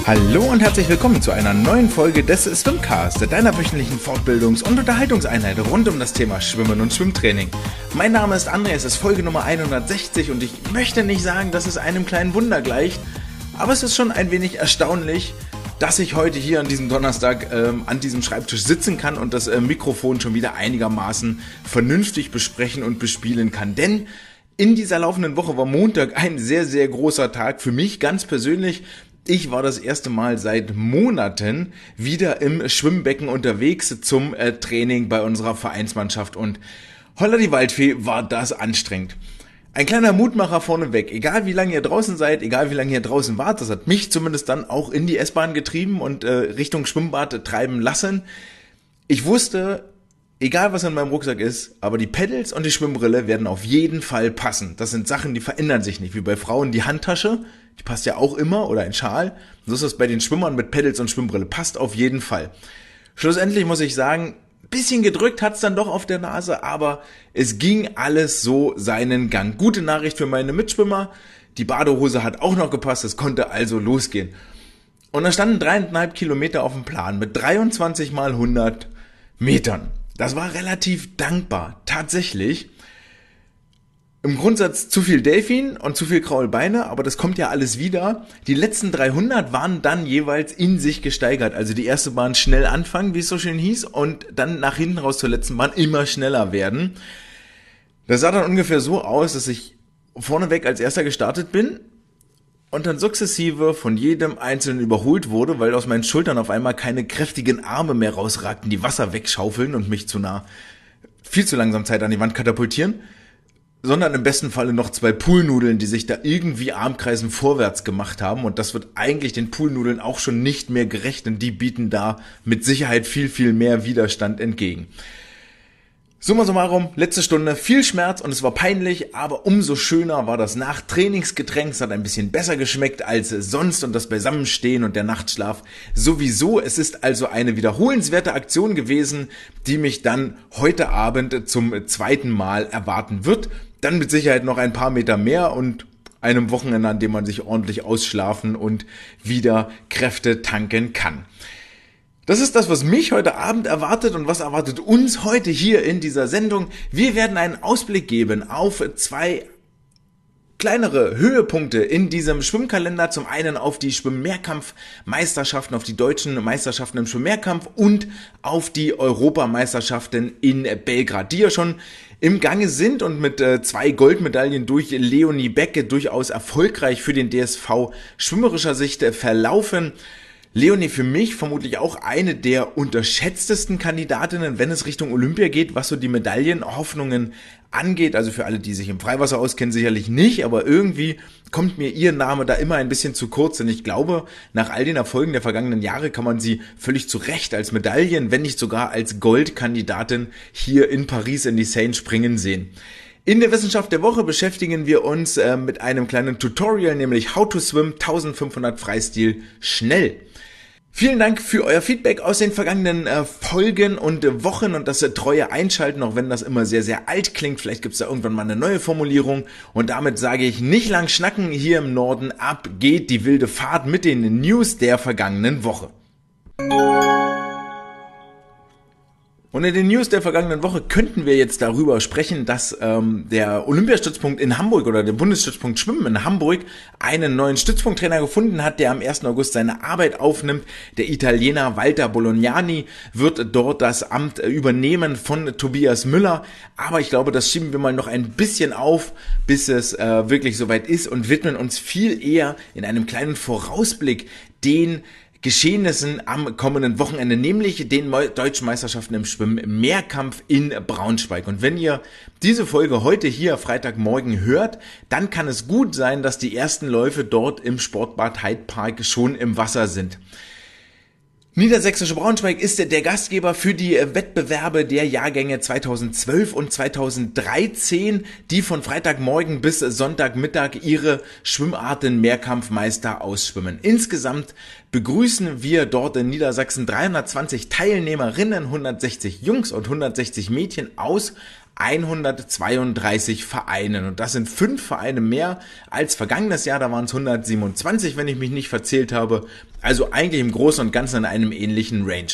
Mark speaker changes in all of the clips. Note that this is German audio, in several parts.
Speaker 1: Hallo und herzlich willkommen zu einer neuen Folge des Swimcast, deiner wöchentlichen Fortbildungs- und Unterhaltungseinheit rund um das Thema Schwimmen und Schwimmtraining. Mein Name ist André, es ist Folge Nummer 160 und ich möchte nicht sagen, dass es einem kleinen Wunder gleicht, aber es ist schon ein wenig erstaunlich, dass ich heute hier an diesem Donnerstag an diesem Schreibtisch sitzen kann und das Mikrofon schon wieder einigermaßen vernünftig besprechen und bespielen kann, denn in dieser laufenden Woche war Montag ein sehr, sehr großer Tag für mich ganz persönlich. Ich war das erste Mal seit Monaten wieder im Schwimmbecken unterwegs zum Training bei unserer Vereinsmannschaft und holla die Waldfee, war das anstrengend. Ein kleiner Mutmacher vorneweg, egal wie lange ihr draußen seid, egal wie lange ihr draußen wart, das hat mich zumindest dann auch in die S-Bahn getrieben und Richtung Schwimmbad treiben lassen. Ich wusste, egal was in meinem Rucksack ist, aber die Pedals und die Schwimmbrille werden auf jeden Fall passen. Das sind Sachen, die verändern sich nicht, wie bei Frauen die Handtasche. Die passt ja auch immer, oder ein Schal. So ist das bei den Schwimmern mit Pedals und Schwimmbrille. Passt auf jeden Fall. Schlussendlich muss ich sagen, bisschen gedrückt hat's dann doch auf der Nase, aber es ging alles so seinen Gang. Gute Nachricht für meine Mitschwimmer. Die Badehose hat auch noch gepasst, es konnte also losgehen. Und da standen 3,5 Kilometer auf dem Plan mit 23 mal 100 Metern. Das war relativ dankbar. Tatsächlich. Im Grundsatz zu viel Delfin und zu viel graue Beine, aber das kommt ja alles wieder. Die letzten 300 waren dann jeweils in sich gesteigert. Also die erste Bahn schnell anfangen, wie es so schön hieß, und dann nach hinten raus zur letzten Bahn immer schneller werden. Das sah dann ungefähr so aus, dass ich vorneweg als erster gestartet bin und dann sukzessive von jedem Einzelnen überholt wurde, weil aus meinen Schultern auf einmal keine kräftigen Arme mehr rausragten, die Wasser wegschaufeln und mich viel zu langsam Zeit an die Wand katapultieren, sondern im besten Falle noch 2 Poolnudeln, die sich da irgendwie Armkreisen vorwärts gemacht haben, und das wird eigentlich den Poolnudeln auch schon nicht mehr gerecht, denn die bieten da mit Sicherheit viel, viel mehr Widerstand entgegen. Summa summarum, letzte Stunde, viel Schmerz und es war peinlich, aber umso schöner war das Nachtrainingsgetränk. Es hat ein bisschen besser geschmeckt als sonst und das Beisammenstehen und der Nachtschlaf sowieso. Es ist also eine wiederholenswerte Aktion gewesen, die mich dann heute Abend zum zweiten Mal erwarten wird. Dann mit Sicherheit noch ein paar Meter mehr und einem Wochenende, an dem man sich ordentlich ausschlafen und wieder Kräfte tanken kann. Das ist das, was mich heute Abend erwartet und was erwartet uns heute hier in dieser Sendung. Wir werden einen Ausblick geben auf 2 kleinere Höhepunkte in diesem Schwimmkalender. Zum einen auf die Schwimmmehrkampfmeisterschaften, auf die deutschen Meisterschaften im Schwimmmehrkampf und auf die Europameisterschaften in Belgrad, die ja schon im Gange sind und mit 2 Goldmedaillen durch Leonie Becke durchaus erfolgreich für den DSV schwimmerischer Sicht verlaufen. Leonie für mich vermutlich auch eine der unterschätztesten Kandidatinnen, wenn es Richtung Olympia geht, was so die Medaillenhoffnungen angeht. Also für alle, die sich im Freiwasser auskennen, sicherlich nicht, aber irgendwie kommt mir ihr Name da immer ein bisschen zu kurz. Und ich glaube, nach all den Erfolgen der vergangenen Jahre kann man sie völlig zu Recht als Medaillen, wenn nicht sogar als Goldkandidatin hier in Paris in die Seine springen sehen. In der Wissenschaft der Woche beschäftigen wir uns mit einem kleinen Tutorial, nämlich How to Swim 1500 Freistil schnell. Vielen Dank für euer Feedback aus den vergangenen Folgen und Wochen und das treue Einschalten, auch wenn das immer sehr, sehr alt klingt. Vielleicht gibt's da irgendwann mal eine neue Formulierung. Und damit sage ich, nicht lang schnacken hier im Norden, ab geht die wilde Fahrt mit den News der vergangenen Woche. Und in den News der vergangenen Woche könnten wir jetzt darüber sprechen, dass der Olympiastützpunkt in Hamburg oder der Bundesstützpunkt Schwimmen in Hamburg einen neuen Stützpunkttrainer gefunden hat, der am 1. August seine Arbeit aufnimmt. Der Italiener Walter Bolognani wird dort das Amt übernehmen von Tobias Müller. Aber ich glaube, das schieben wir mal noch ein bisschen auf, bis es wirklich soweit ist und widmen uns viel eher in einem kleinen Vorausblick den Geschehnissen am kommenden Wochenende, nämlich den deutschen Meisterschaften im Schwimm-Mehrkampf in Braunschweig. Und wenn ihr diese Folge heute hier Freitagmorgen hört, dann kann es gut sein, dass die ersten Läufe dort im Sportbad Heidpark schon im Wasser sind. Niedersächsische Braunschweig ist der Gastgeber für die Wettbewerbe der Jahrgänge 2012 und 2013, die von Freitagmorgen bis Sonntagmittag ihre Schwimmarten Mehrkampfmeister ausschwimmen. Insgesamt begrüßen wir dort in Niedersachsen 320 Teilnehmerinnen, 160 Jungs und 160 Mädchen aus 132 Vereinen. Und das sind 5 Vereine mehr als vergangenes Jahr. Da waren es 127, wenn ich mich nicht verzählt habe. Also eigentlich im Großen und Ganzen in einem ähnlichen Range.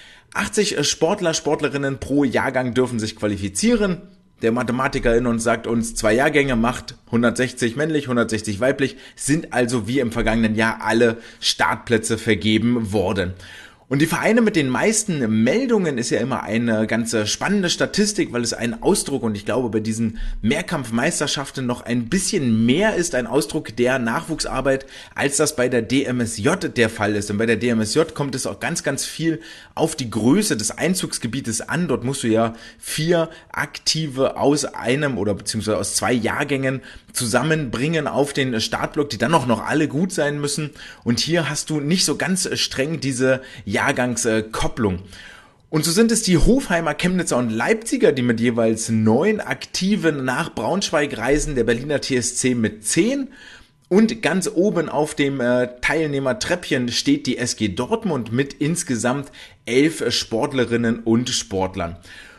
Speaker 1: 80 Sportler, Sportlerinnen pro Jahrgang dürfen sich qualifizieren. Der Mathematiker in uns sagt uns, 2 Jahrgänge macht 160 männlich, 160 weiblich, sind also wie im vergangenen Jahr alle Startplätze vergeben worden. Und die Vereine mit den meisten Meldungen ist ja immer eine ganz spannende Statistik, weil es ein Ausdruck, und ich glaube bei diesen Mehrkampfmeisterschaften noch ein bisschen mehr ist, ein Ausdruck der Nachwuchsarbeit, als das bei der DMSJ der Fall ist. Und bei der DMSJ kommt es auch ganz, ganz viel auf die Größe des Einzugsgebietes an. Dort musst du ja 4 Aktive aus einem oder beziehungsweise aus 2 Jahrgängen zusammenbringen auf den Startblock, die dann auch noch alle gut sein müssen. Und hier hast du nicht so ganz streng diese Jahrgangskopplung. Und so sind es die Hofheimer, Chemnitzer und Leipziger, die mit jeweils 9 Aktiven nach Braunschweig reisen, der Berliner TSC mit 10. Und ganz oben auf dem Teilnehmertreppchen steht die SG Dortmund mit insgesamt 11 Sportlerinnen und Sportlern.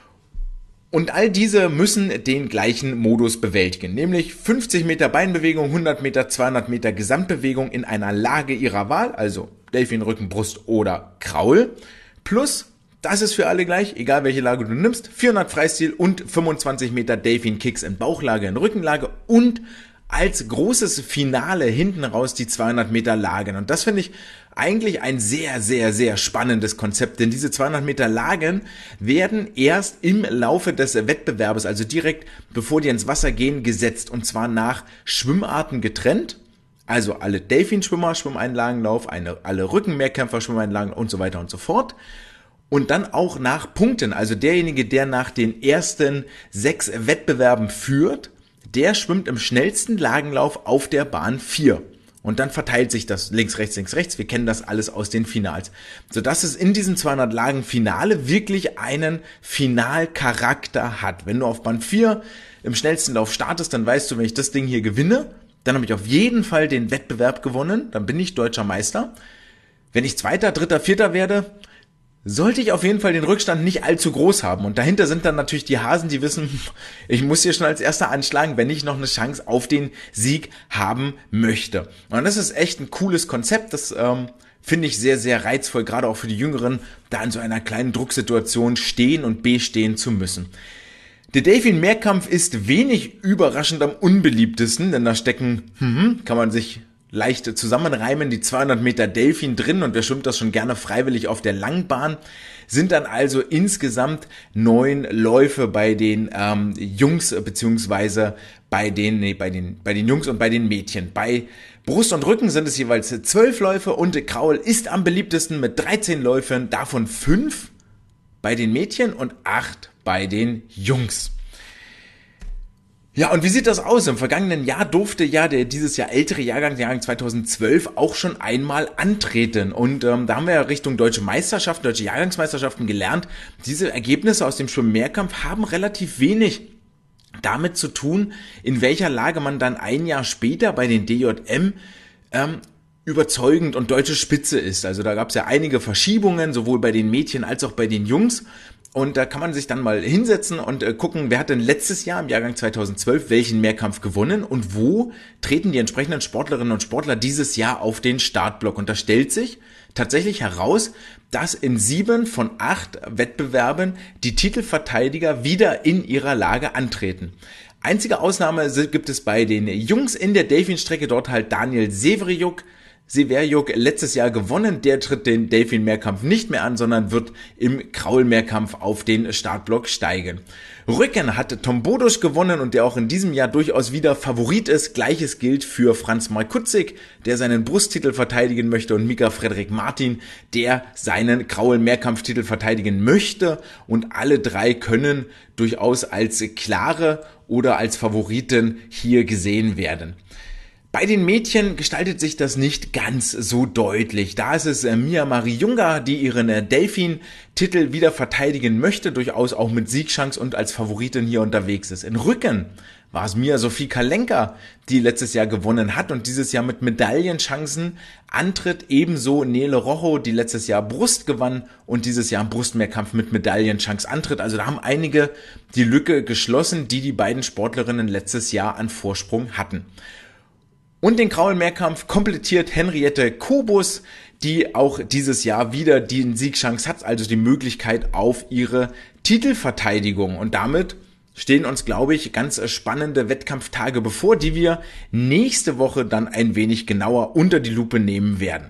Speaker 1: Und all diese müssen den gleichen Modus bewältigen, nämlich 50 Meter Beinbewegung, 100 Meter, 200 Meter Gesamtbewegung in einer Lage ihrer Wahl, also Delfin, Rücken, Brust oder Kraul, plus, das ist für alle gleich, egal welche Lage du nimmst, 400 Freistil und 25 Meter Delfin Kicks in Bauchlage, in Rückenlage und als großes Finale hinten raus die 200 Meter Lagen. Und das finde ich eigentlich ein sehr, sehr, sehr spannendes Konzept, denn diese 200 Meter Lagen werden erst im Laufe des Wettbewerbes, also direkt bevor die ins Wasser gehen, gesetzt, und zwar nach Schwimmarten getrennt. Also alle Delfinschwimmer, Schwimmeinlagenlauf, alle Rückenmehrkämpfer, Schwimmeinlagen und so weiter und so fort. Und dann auch nach Punkten, also derjenige, der nach den ersten 6 Wettbewerben führt, der schwimmt im schnellsten Lagenlauf auf der Bahn 4. Und dann verteilt sich das links, rechts. Wir kennen das alles aus den Finals. Sodass es in diesem 200 Lagen Finale wirklich einen Finalcharakter hat. Wenn du auf Bahn 4 im schnellsten Lauf startest, dann weißt du, wenn ich das Ding hier gewinne, dann habe ich auf jeden Fall den Wettbewerb gewonnen. Dann bin ich deutscher Meister. Wenn ich Zweiter, Dritter, Vierter werde, sollte ich auf jeden Fall den Rückstand nicht allzu groß haben. Und dahinter sind dann natürlich die Hasen, die wissen, ich muss hier schon als Erster anschlagen, wenn ich noch eine Chance auf den Sieg haben möchte. Und das ist echt ein cooles Konzept, das finde ich sehr, sehr reizvoll, gerade auch für die Jüngeren, da in so einer kleinen Drucksituation stehen und bestehen zu müssen. Der Delfin-Mehrkampf ist wenig überraschend am unbeliebtesten, denn da stecken, kann man sich leicht zusammenreimen, die 200 Meter Delfin drin, und wer schwimmt das schon gerne freiwillig auf der Langbahn, sind dann also insgesamt 9 Läufe bei den Jungs beziehungsweise bei den Jungs und bei den Mädchen. Bei Brust und Rücken sind es jeweils 12 Läufe und Kraul ist am beliebtesten mit 13 Läufen, davon 5 bei den Mädchen und 8 bei den Jungs. Ja, und wie sieht das aus? Im vergangenen Jahr durfte ja der dieses Jahr ältere Jahrgang, der Jahrgang 2012, auch schon einmal antreten. Und da haben wir ja Richtung deutsche Meisterschaften, deutsche Jahrgangsmeisterschaften gelernt. Diese Ergebnisse aus dem Schwimm-Mehrkampf haben relativ wenig damit zu tun, in welcher Lage man dann ein Jahr später bei den DJM überzeugend und deutsche Spitze ist. Also da gab es ja einige Verschiebungen, sowohl bei den Mädchen als auch bei den Jungs. Und da kann man sich dann mal hinsetzen und gucken, wer hat denn letztes Jahr im Jahrgang 2012 welchen Mehrkampf gewonnen und wo treten die entsprechenden Sportlerinnen und Sportler dieses Jahr auf den Startblock. Und da stellt sich tatsächlich heraus, dass in 7 von 8 Wettbewerben die Titelverteidiger wieder in ihrer Lage antreten. Einzige Ausnahme gibt es bei den Jungs in der Delfinstrecke, dort halt Daniel Severjuk letztes Jahr gewonnen, der tritt den Delfin-Mehrkampf nicht mehr an, sondern wird im Kraul-Mehrkampf auf den Startblock steigen. Rücken hat Tom Bodusch gewonnen und der auch in diesem Jahr durchaus wieder Favorit ist. Gleiches gilt für Franz Markutzik, der seinen Brusttitel verteidigen möchte, und Mika Frederik Martin, der seinen Kraul-Mehrkampftitel verteidigen möchte, und alle 3 können durchaus als klare oder als Favoriten hier gesehen werden. Bei den Mädchen gestaltet sich das nicht ganz so deutlich. Da ist es Mia Marie Junga, die ihren Delfin-Titel wieder verteidigen möchte, durchaus auch mit Siegchance und als Favoritin hier unterwegs ist. In Rücken war es Mia Sophie Kalenka, die letztes Jahr gewonnen hat und dieses Jahr mit Medaillenchancen antritt. Ebenso Nele Rojo, die letztes Jahr Brust gewann und dieses Jahr im Brustmehrkampf mit Medaillenchance antritt. Also da haben einige die Lücke geschlossen, die beiden Sportlerinnen letztes Jahr an Vorsprung hatten. Und den Kraulmehrkampf komplettiert Henriette Kobus, die auch dieses Jahr wieder den Siegchance hat, also die Möglichkeit auf ihre Titelverteidigung. Und damit stehen uns, glaube ich, ganz spannende Wettkampftage bevor, die wir nächste Woche dann ein wenig genauer unter die Lupe nehmen werden.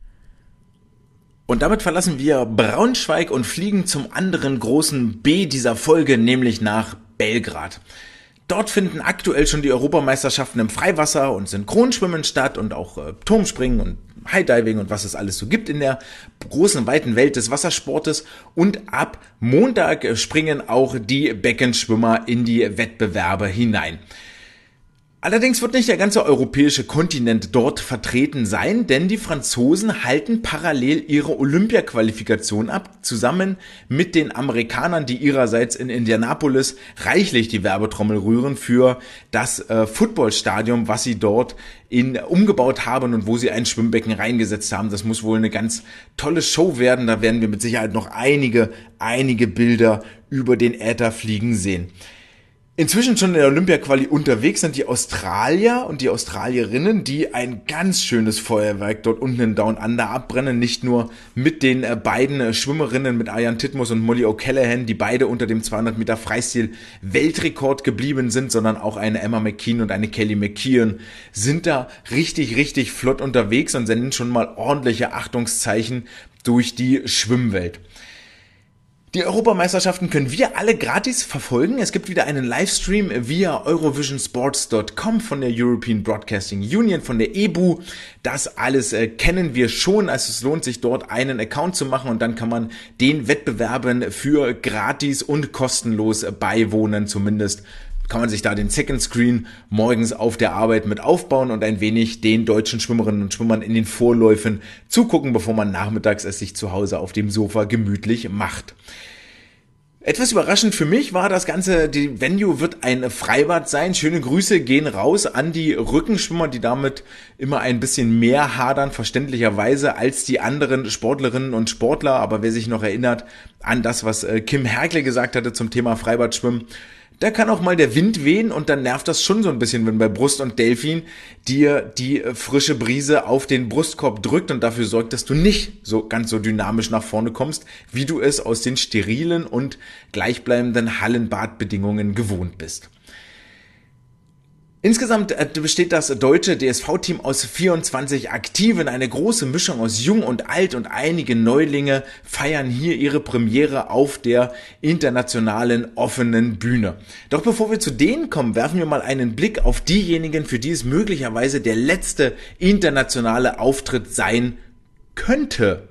Speaker 1: Und damit verlassen wir Braunschweig und fliegen zum anderen großen B dieser Folge, nämlich nach Belgrad. Dort finden aktuell schon die Europameisterschaften im Freiwasser und Synchronschwimmen statt und auch Turmspringen und Highdiving und was es alles so gibt in der großen, weiten Welt des Wassersportes. Und ab Montag springen auch die Beckenschwimmer in die Wettbewerbe hinein. Allerdings wird nicht der ganze europäische Kontinent dort vertreten sein, denn die Franzosen halten parallel ihre Olympia-Qualifikation ab, zusammen mit den Amerikanern, die ihrerseits in Indianapolis reichlich die Werbetrommel rühren für das Footballstadion, was sie dort umgebaut haben und wo sie ein Schwimmbecken reingesetzt haben. Das muss wohl eine ganz tolle Show werden, da werden wir mit Sicherheit noch einige Bilder über den Äther fliegen sehen. Inzwischen schon in der Olympia-Quali unterwegs sind die Australier und die Australierinnen, die ein ganz schönes Feuerwerk dort unten in Down Under abbrennen. Nicht nur mit den beiden Schwimmerinnen, mit Ariane Titmus und Molly O'Callaghan, die beide unter dem 200 Meter Freistil Weltrekord geblieben sind, sondern auch eine Emma McKeon und eine Kelly McKeon sind da richtig flott unterwegs und senden schon mal ordentliche Achtungszeichen durch die Schwimmwelt. Die Europameisterschaften können wir alle gratis verfolgen. Es gibt wieder einen Livestream via eurovisionsports.com von der European Broadcasting Union, von der EBU. Das alles kennen wir schon. Also es lohnt sich dort einen Account zu machen und dann kann man den Wettbewerben für gratis und kostenlos beiwohnen. Zumindest kann man sich da den Second Screen morgens auf der Arbeit mit aufbauen und ein wenig den deutschen Schwimmerinnen und Schwimmern in den Vorläufen zugucken, bevor man nachmittags es sich zu Hause auf dem Sofa gemütlich macht. Etwas überraschend für mich war das Ganze, die Venue wird ein Freibad sein. Schöne Grüße gehen raus an die Rückenschwimmer, die damit immer ein bisschen mehr hadern, verständlicherweise, als die anderen Sportlerinnen und Sportler. Aber wer sich noch erinnert an das, was Kim Herkle gesagt hatte zum Thema Freibadschwimmen, da kann auch mal der Wind wehen und dann nervt das schon so ein bisschen, wenn bei Brust und Delfin dir die frische Brise auf den Brustkorb drückt und dafür sorgt, dass du nicht so ganz so dynamisch nach vorne kommst, wie du es aus den sterilen und gleichbleibenden Hallenbadbedingungen gewohnt bist. Insgesamt besteht das deutsche DSV-Team aus 24 Aktiven. Eine große Mischung aus Jung und Alt und einige Neulinge feiern hier ihre Premiere auf der internationalen offenen Bühne. Doch bevor wir zu denen kommen, werfen wir mal einen Blick auf diejenigen, für die es möglicherweise der letzte internationale Auftritt sein könnte.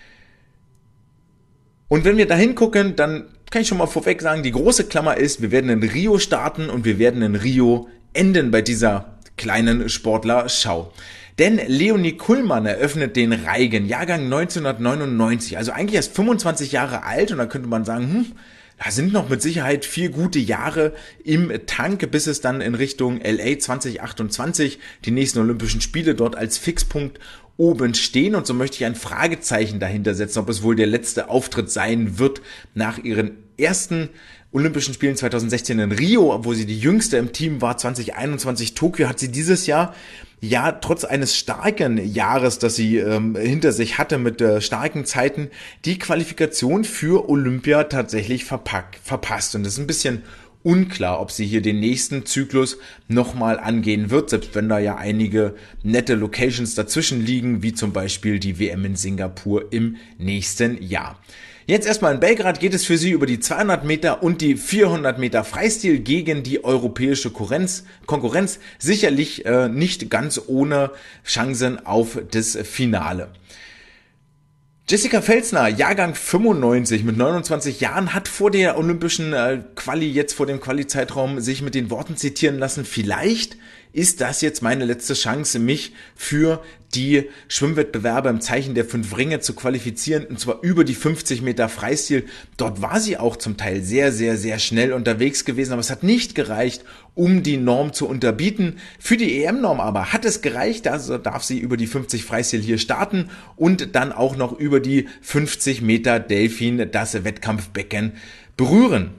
Speaker 1: Und wenn wir da hingucken, dann kann ich schon mal vorweg sagen, die große Klammer ist, wir werden in Rio starten und wir werden in Rio enden bei dieser kleinen Sportlerschau. Denn Leonie Kullmann eröffnet den Reigen, Jahrgang 1999, also eigentlich erst 25 Jahre alt und da könnte man sagen, da sind noch mit Sicherheit 4 gute Jahre im Tank, bis es dann in Richtung LA 2028 die nächsten Olympischen Spiele dort als Fixpunkt oben stehen und so möchte ich ein Fragezeichen dahinter setzen, ob es wohl der letzte Auftritt sein wird nach ihren ersten Olympischen Spielen 2016 in Rio, wo sie die jüngste im Team war. 2021 Tokio hat sie dieses Jahr, ja, trotz eines starken Jahres, das sie hinter sich hatte mit starken Zeiten, die Qualifikation für Olympia tatsächlich verpasst. Und das ist ein bisschen unklar, ob sie hier den nächsten Zyklus nochmal angehen wird, selbst wenn da ja einige nette Locations dazwischen liegen, wie zum Beispiel die WM in Singapur im nächsten Jahr. Jetzt erstmal in Belgrad geht es für sie über die 200 Meter und die 400 Meter Freistil gegen die europäische Konkurrenz. Sicherlich nicht ganz ohne Chancen auf das Finale. Jessica Felsner, Jahrgang 95 mit 29 Jahren, hat vor der olympischen Quali, jetzt vor dem Quali-Zeitraum, sich mit den Worten zitieren lassen, vielleicht ist das jetzt meine letzte Chance, mich für die Schwimmwettbewerbe im Zeichen der 5 Ringe zu qualifizieren, und zwar über die 50 Meter Freistil. Dort war sie auch zum Teil sehr, sehr, sehr schnell unterwegs gewesen, aber es hat nicht gereicht, um die Norm zu unterbieten. Für die EM-Norm aber hat es gereicht, also darf sie über die 50 Freistil hier starten und dann auch noch über die 50 Meter Delfin das Wettkampfbecken berühren.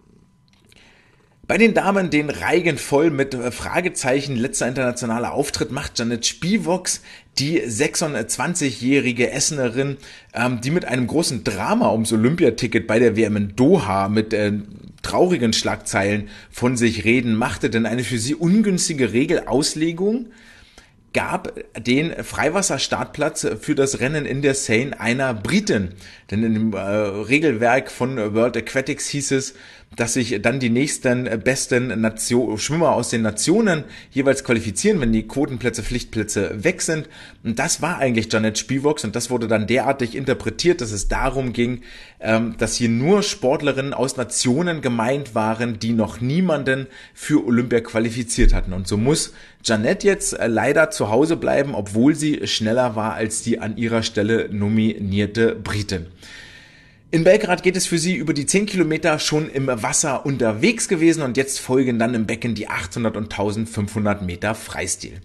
Speaker 1: Bei den Damen den Reigen voll mit Fragezeichen. Letzter internationaler Auftritt macht Janet Spiwoks, die 26-jährige Essenerin, die mit einem großen Drama ums Olympiaticket bei der WM in Doha mit traurigen Schlagzeilen von sich reden machte, denn eine für sie ungünstige Regelauslegung gab den Freiwasserstartplatz für das Rennen in der Seine einer Britin. Denn in dem Regelwerk von World Aquatics hieß es, dass sich dann die nächsten besten Schwimmer aus den Nationen jeweils qualifizieren, wenn die Quotenplätze, Pflichtplätze weg sind. Und das war eigentlich Janet Spiwoks und das wurde dann derartig interpretiert, dass es darum ging, dass hier nur Sportlerinnen aus Nationen gemeint waren, die noch niemanden für Olympia qualifiziert hatten. Und so muss Janet jetzt leider zu Hause bleiben, obwohl sie schneller war als die an ihrer Stelle nominierte Britin. In Belgrad geht es für sie über die 10 Kilometer schon im Wasser unterwegs gewesen und jetzt folgen dann im Becken die 800 und 1500 Meter Freistil.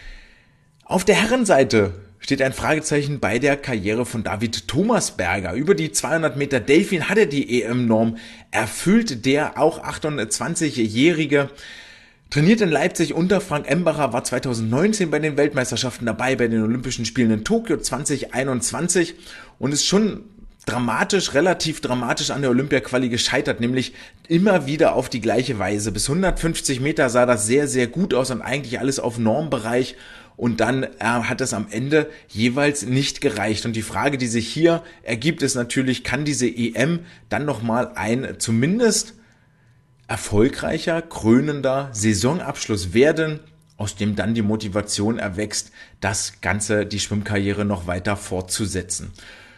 Speaker 1: Auf der Herrenseite steht ein Fragezeichen bei der Karriere von David Thomasberger. Über die 200 Meter Delfin hat er die EM-Norm erfüllt. Der auch 28-Jährige trainiert in Leipzig unter Frank Embacher, war 2019 bei den Weltmeisterschaften dabei, bei den Olympischen Spielen in Tokio 2021 und ist schon relativ dramatisch an der Olympia-Quali gescheitert, nämlich immer wieder auf die gleiche Weise. Bis 150 Meter sah das sehr, sehr gut aus und eigentlich alles auf Normbereich und dann hat es am Ende jeweils nicht gereicht. Und die Frage, die sich hier ergibt, ist natürlich, kann diese EM dann nochmal ein zumindest erfolgreicher, krönender Saisonabschluss werden, aus dem dann die Motivation erwächst, das Ganze, die Schwimmkarriere noch weiter fortzusetzen.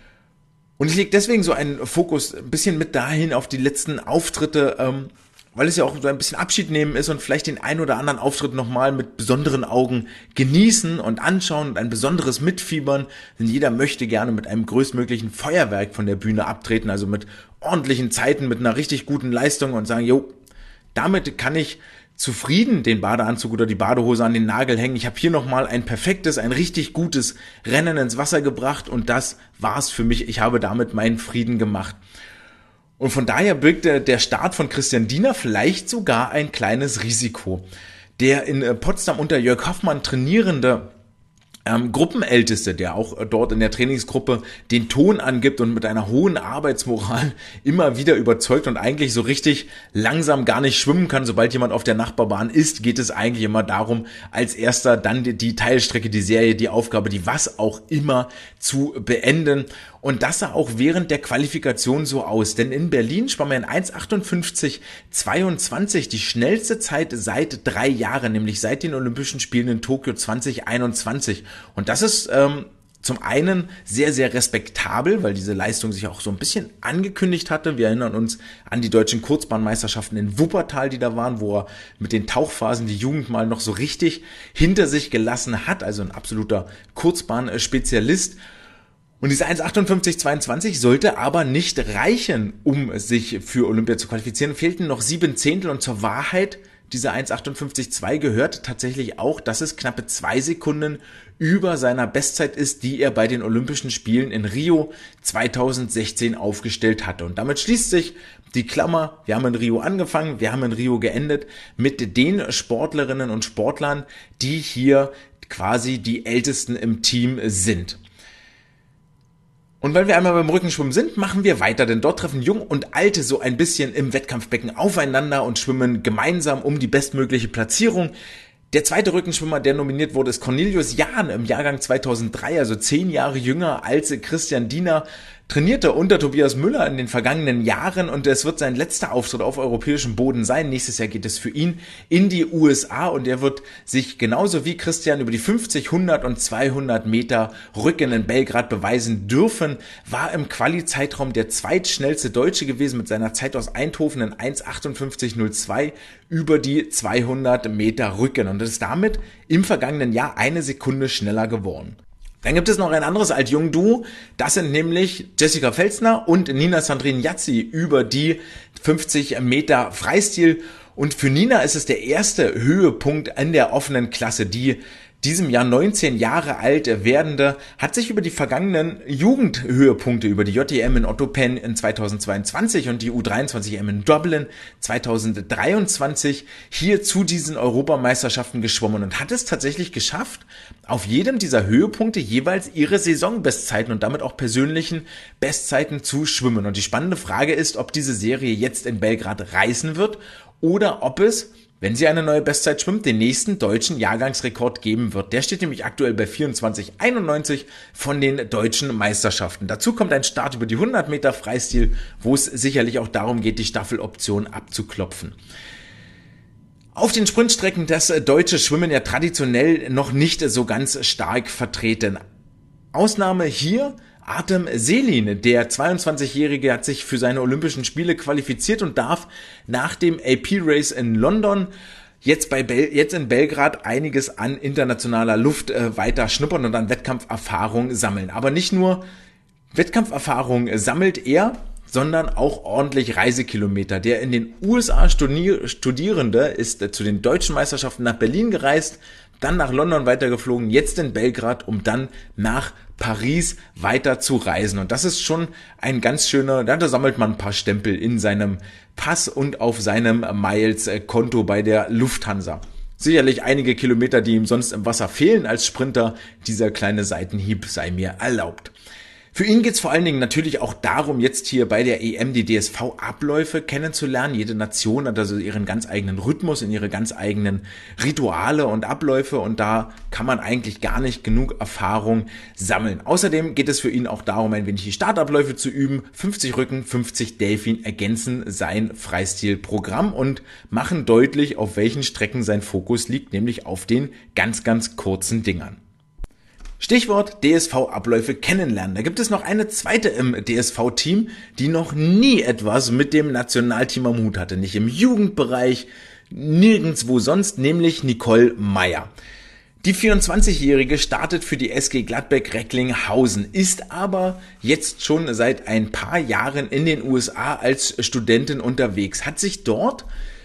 Speaker 1: Und ich lege deswegen so einen Fokus ein bisschen mit dahin auf die letzten Auftritte, weil es ja auch so ein bisschen Abschied nehmen ist und vielleicht den einen oder anderen Auftritt nochmal mit besonderen Augen genießen und anschauen und ein besonderes Mitfiebern, denn jeder möchte gerne mit einem größtmöglichen Feuerwerk von der Bühne abtreten, also mit ordentlichen Zeiten, mit einer richtig guten Leistung und sagen, jo, damit kann ich zufrieden den Badeanzug oder die Badehose an den Nagel hängen. Ich habe hier nochmal ein richtig gutes Rennen ins Wasser gebracht und das war's für mich. Ich habe damit meinen Frieden gemacht. Und von daher birgt der Start von Christian Diener vielleicht sogar ein kleines Risiko. Der in Potsdam unter Jörg Hoffmann trainierende Gruppenälteste, der auch dort in der Trainingsgruppe den Ton angibt und mit einer hohen Arbeitsmoral immer wieder überzeugt und eigentlich so richtig langsam gar nicht schwimmen kann. Sobald jemand auf der Nachbarbahn ist, geht es eigentlich immer darum, als erster dann die Teilstrecke, die Serie, die Aufgabe, die was auch immer zu beenden. Und das sah auch während der Qualifikation so aus, denn in Berlin schwamm er in 1,58,22, die schnellste Zeit seit 3 Jahren, nämlich seit den Olympischen Spielen in Tokio 2021. Und das ist zum einen sehr, sehr respektabel, weil diese Leistung sich auch so ein bisschen angekündigt hatte. Wir erinnern uns an die deutschen Kurzbahnmeisterschaften in Wuppertal, die da waren, wo er mit den Tauchphasen die Jugend mal noch so richtig hinter sich gelassen hat, also ein absoluter Kurzbahnspezialist. Und diese 1,58,22 sollte aber nicht reichen, um sich für Olympia zu qualifizieren. Fehlten noch 7 Zehntel und zur Wahrheit, diese 1,58,2 gehört tatsächlich auch, dass es knappe 2 Sekunden über seiner Bestzeit ist, die er bei den Olympischen Spielen in Rio 2016 aufgestellt hatte. Und damit schließt sich die Klammer, wir haben in Rio angefangen, wir haben in Rio geendet, mit den Sportlerinnen und Sportlern, die hier quasi die Ältesten im Team sind. Und weil wir einmal beim Rückenschwimmen sind, machen wir weiter, denn dort treffen Jung und Alte so ein bisschen im Wettkampfbecken aufeinander und schwimmen gemeinsam um die bestmögliche Platzierung. Der zweite Rückenschwimmer, der nominiert wurde, ist Cornelius Jahn im Jahrgang 2003, also 10 Jahre jünger als Christian Diener, trainierte unter Tobias Müller in den vergangenen Jahren und es wird sein letzter Auftritt auf europäischem Boden sein. Nächstes Jahr geht es für ihn in die USA und er wird sich genauso wie Christian über die 50, 100 und 200 Meter Rücken in Belgrad beweisen dürfen. War im Quali-Zeitraum der zweitschnellste Deutsche gewesen mit seiner Zeit aus Eindhoven in 1,58,02 über die 200 Meter Rücken und ist damit im vergangenen Jahr eine Sekunde schneller geworden. Dann gibt es noch ein anderes Altjung-Duo, das sind nämlich Jessica Felsner und Nina Sandrine Yazzi über die 50 Meter Freistil. Und für Nina ist es der erste Höhepunkt in der offenen Klasse. Die diesem Jahr 19 Jahre alt werdende hat sich über die vergangenen Jugendhöhepunkte, über die JEM in Ottopen in 2022 und die U23M in Dublin 2023 hier zu diesen Europameisterschaften geschwommen und hat es tatsächlich geschafft, auf jedem dieser Höhepunkte jeweils ihre Saisonbestzeiten und damit auch persönlichen Bestzeiten zu schwimmen. Und die spannende Frage ist, ob diese Serie jetzt in Belgrad reißen wird oder ob es, wenn sie eine neue Bestzeit schwimmt, den nächsten deutschen Jahrgangsrekord geben wird. Der steht nämlich aktuell bei 24,91 von den deutschen Meisterschaften. Dazu kommt ein Start über die 100 Meter Freistil, wo es sicherlich auch darum geht, die Staffeloption abzuklopfen. Auf den Sprintstrecken das deutsche Schwimmen ja traditionell noch nicht so ganz stark vertreten. Ausnahme hier Artem Selin, der 22-Jährige, hat sich für seine Olympischen Spiele qualifiziert und darf nach dem AP-Race in London jetzt in Belgrad einiges an internationaler Luft weiter schnuppern und an Wettkampferfahrung sammeln. Aber nicht nur Wettkampferfahrung sammelt er, sondern auch ordentlich Reisekilometer. Der in den USA Studierende ist zu den deutschen Meisterschaften nach Berlin gereist, dann nach London weitergeflogen, jetzt in Belgrad, um dann nach Paris weiter zu reisen. Und das ist schon ein ganz schöner, da sammelt man ein paar Stempel in seinem Pass und auf seinem Miles-Konto bei der Lufthansa. Sicherlich einige Kilometer, die ihm sonst im Wasser fehlen als Sprinter. Dieser kleine Seitenhieb sei mir erlaubt. Für ihn geht's vor allen Dingen natürlich auch darum, jetzt hier bei der EM die DSV-Abläufe kennenzulernen. Jede Nation hat also ihren ganz eigenen Rhythmus, in ihre ganz eigenen Rituale und Abläufe und da kann man eigentlich gar nicht genug Erfahrung sammeln. Außerdem geht es für ihn auch darum, ein wenig die Startabläufe zu üben. 50 Rücken, 50 Delfin ergänzen sein Freistilprogramm und machen deutlich, auf welchen Strecken sein Fokus liegt, nämlich auf den ganz, ganz kurzen Dingern. Stichwort DSV-Abläufe kennenlernen. Da gibt es noch eine zweite im DSV-Team, die noch nie etwas mit dem Nationalteam am Hut hatte. Nicht im Jugendbereich, nirgendwo sonst, nämlich Nicole Meyer. Die 24-Jährige startet für die SG Gladbeck-Recklinghausen, ist aber jetzt schon seit ein paar Jahren in den USA als Studentin unterwegs, hat sich dort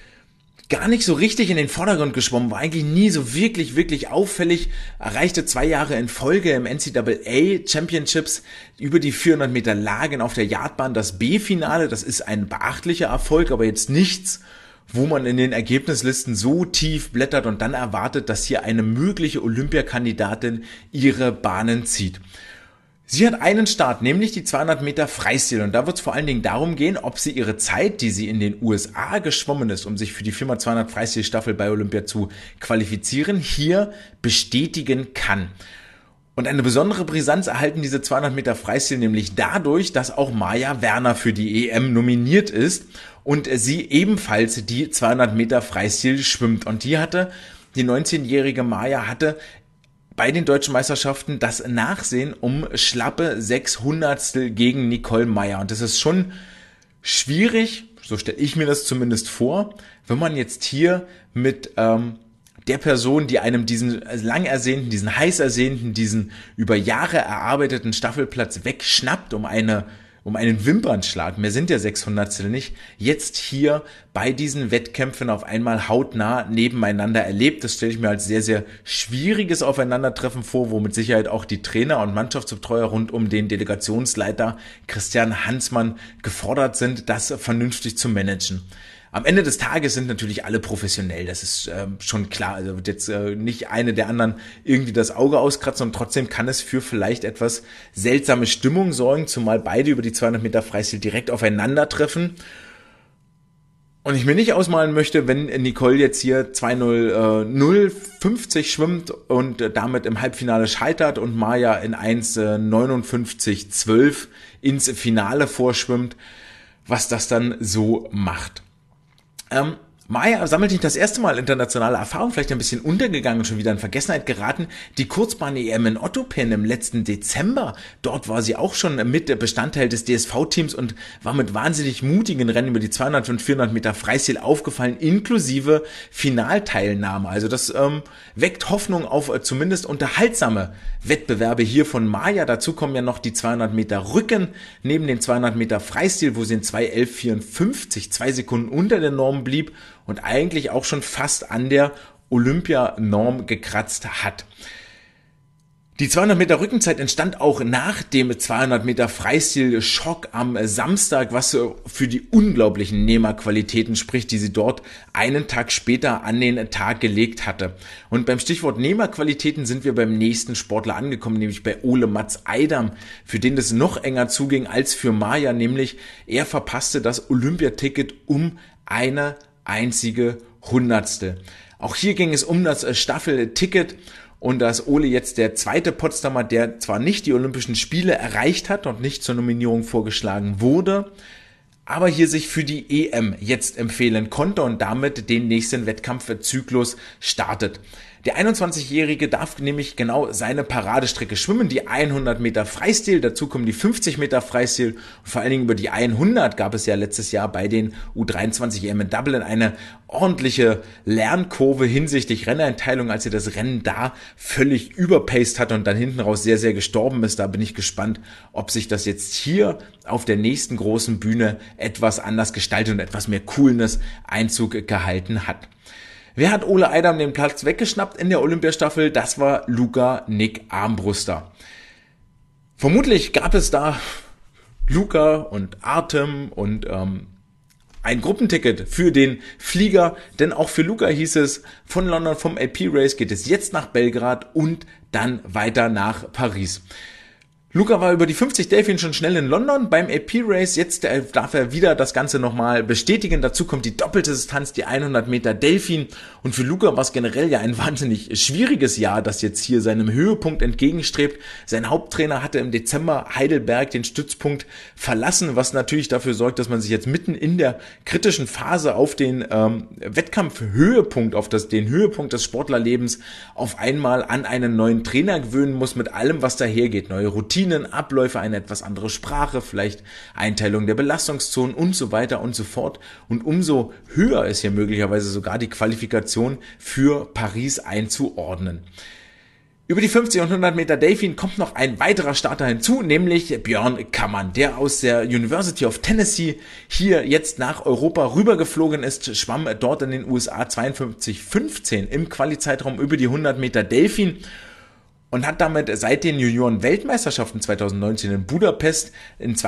Speaker 1: gar nicht so richtig in den Vordergrund geschwommen, war eigentlich nie so wirklich auffällig, erreichte 2 Jahre in Folge im NCAA Championships über die 400 Meter Lagen auf der Yardbahn das B-Finale. Das ist ein beachtlicher Erfolg, aber jetzt nichts, wo man in den Ergebnislisten so tief blättert und dann erwartet, dass hier eine mögliche Olympiakandidatin ihre Bahnen zieht. Sie hat einen Start, nämlich die 200 Meter Freistil und da wird es vor allen Dingen darum gehen, ob sie ihre Zeit, die sie in den USA geschwommen ist, um sich für die 4x200 Freistil-Staffel bei Olympia zu qualifizieren, hier bestätigen kann. Und eine besondere Brisanz erhalten diese 200 Meter Freistil nämlich dadurch, dass auch Maja Werner für die EM nominiert ist und sie ebenfalls die 200 Meter Freistil schwimmt. Und die 19-jährige Maja hatte bei den deutschen Meisterschaften das Nachsehen um schlappe 600stel gegen Nicole Meyer. Und das ist schon schwierig, so stelle ich mir das zumindest vor, wenn man jetzt hier mit der Person, die einem diesen lang ersehnten, diesen heiß ersehnten, diesen über Jahre erarbeiteten Staffelplatz wegschnappt um einen Wimpernschlag, mehr sind ja 600stel nicht, jetzt hier bei diesen Wettkämpfen auf einmal hautnah nebeneinander erlebt. Das stelle ich mir als sehr, sehr schwieriges Aufeinandertreffen vor, wo mit Sicherheit auch die Trainer und Mannschaftsbetreuer rund um den Delegationsleiter Christian Hansmann gefordert sind, das vernünftig zu managen. Am Ende des Tages sind natürlich alle professionell, das ist schon klar. Also wird jetzt nicht eine der anderen irgendwie das Auge auskratzen und trotzdem kann es für vielleicht etwas seltsame Stimmung sorgen, zumal beide über die 200 Meter Freistil direkt aufeinandertreffen. Und ich mir nicht ausmalen möchte, wenn Nicole jetzt hier 2:0,50 schwimmt und damit im Halbfinale scheitert und Maja in 1:59,12 ins Finale vorschwimmt, was das dann so macht. Maja sammelt nicht das erste Mal internationale Erfahrung, vielleicht ein bisschen untergegangen und schon wieder in Vergessenheit geraten. Die Kurzbahn-EM in Ottopen im letzten Dezember, dort war sie auch schon mit Bestandteil des DSV-Teams und war mit wahnsinnig mutigen Rennen über die 200 und 400 Meter Freistil aufgefallen, inklusive Finalteilnahme. Also das weckt Hoffnung auf zumindest unterhaltsame Wettbewerbe hier von Maja. Dazu kommen ja noch die 200 Meter Rücken neben den 200 Meter Freistil, wo sie in 2:11,54 2 Sekunden unter der Norm blieb und eigentlich auch schon fast an der Olympianorm gekratzt hat. Die 200 Meter Rückenzeit entstand auch nach dem 200 Meter Freistil-Schock am Samstag, was für die unglaublichen Nehmerqualitäten spricht, die sie dort einen Tag später an den Tag gelegt hatte. Und beim Stichwort Nehmerqualitäten sind wir beim nächsten Sportler angekommen, nämlich bei Ole Mats Eidam, für den das noch enger zuging als für Maja, nämlich er verpasste das Olympiaticket um eine einzige Hundertstel. Auch hier ging es um das Staffelticket und dass Ole jetzt der zweite Potsdamer, der zwar nicht die Olympischen Spiele erreicht hat und nicht zur Nominierung vorgeschlagen wurde, aber hier sich für die EM jetzt empfehlen konnte und damit den nächsten Wettkampfzyklus startet. Der 21-Jährige darf nämlich genau seine Paradestrecke schwimmen, die 100 Meter Freistil, dazu kommen die 50 Meter Freistil und vor allen Dingen über die 100 gab es ja letztes Jahr bei den U23 EM in Dublin eine ordentliche Lernkurve hinsichtlich Renneinteilung, als er das Rennen da völlig überpaced hat und dann hinten raus sehr, sehr gestorben ist. Da bin ich gespannt, ob sich das jetzt hier auf der nächsten großen Bühne etwas anders gestaltet und etwas mehr Coolness Einzug gehalten hat. Wer hat Ole Eidam den Platz weggeschnappt in der Olympiastaffel? Das war Luca Nick Armbruster. Vermutlich gab es da Luca und Artem und ein Gruppenticket für den Flieger, denn auch für Luca hieß es, von London vom AP Race geht es jetzt nach Belgrad und dann weiter nach Paris. Luca war über die 50 Delfin schon schnell in London beim AP Race, jetzt darf er wieder das Ganze nochmal bestätigen. Dazu kommt die doppelte Distanz, die 100 Meter Delfin, und für Luca war es generell ja ein wahnsinnig schwieriges Jahr, das jetzt hier seinem Höhepunkt entgegenstrebt. Sein Haupttrainer hatte im Dezember Heidelberg den Stützpunkt verlassen, was natürlich dafür sorgt, dass man sich jetzt mitten in der kritischen Phase auf den Wettkampfhöhepunkt, auf den Höhepunkt des Sportlerlebens auf einmal an einen neuen Trainer gewöhnen muss, mit allem, was dahergeht. Neue Routinen, Abläufe, eine etwas andere Sprache, vielleicht Einteilung der Belastungszonen und so weiter und so fort. Und umso höher ist hier möglicherweise sogar die Qualifikation für Paris einzuordnen. Über die 50 und 100 Meter Delfin kommt noch ein weiterer Starter hinzu, nämlich Björn Kammann, der aus der University of Tennessee hier jetzt nach Europa rübergeflogen ist, schwamm dort in den USA 52,15 im Quali-Zeitraum über die 100 Meter Delfin und hat damit seit den Junioren-Weltmeisterschaften 2019 in Budapest in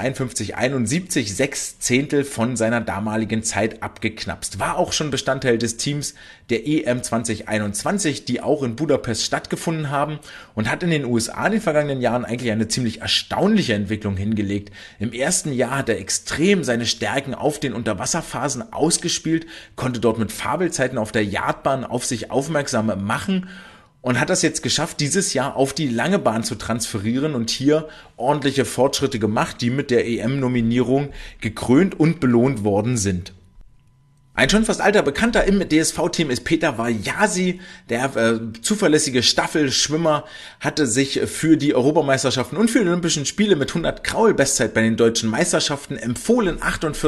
Speaker 1: 52,71 6 Zehntel von seiner damaligen Zeit abgeknapst. War auch schon Bestandteil des Teams der EM 2021, die auch in Budapest stattgefunden haben, und hat in den USA in den vergangenen Jahren eigentlich eine ziemlich erstaunliche Entwicklung hingelegt. Im ersten Jahr hat er extrem seine Stärken auf den Unterwasserphasen ausgespielt, konnte dort mit Fabelzeiten auf der Yardbahn auf sich aufmerksam machen und hat das jetzt geschafft, dieses Jahr auf die lange Bahn zu transferieren und hier ordentliche Fortschritte gemacht, die mit der EM-Nominierung gekrönt und belohnt worden sind. Ein schon fast alter Bekannter im DSV-Team ist Peter Vajasi. Der zuverlässige Staffelschwimmer hatte sich für die Europameisterschaften und für die Olympischen Spiele mit 100 Kraul-Bestzeit bei den deutschen Meisterschaften empfohlen,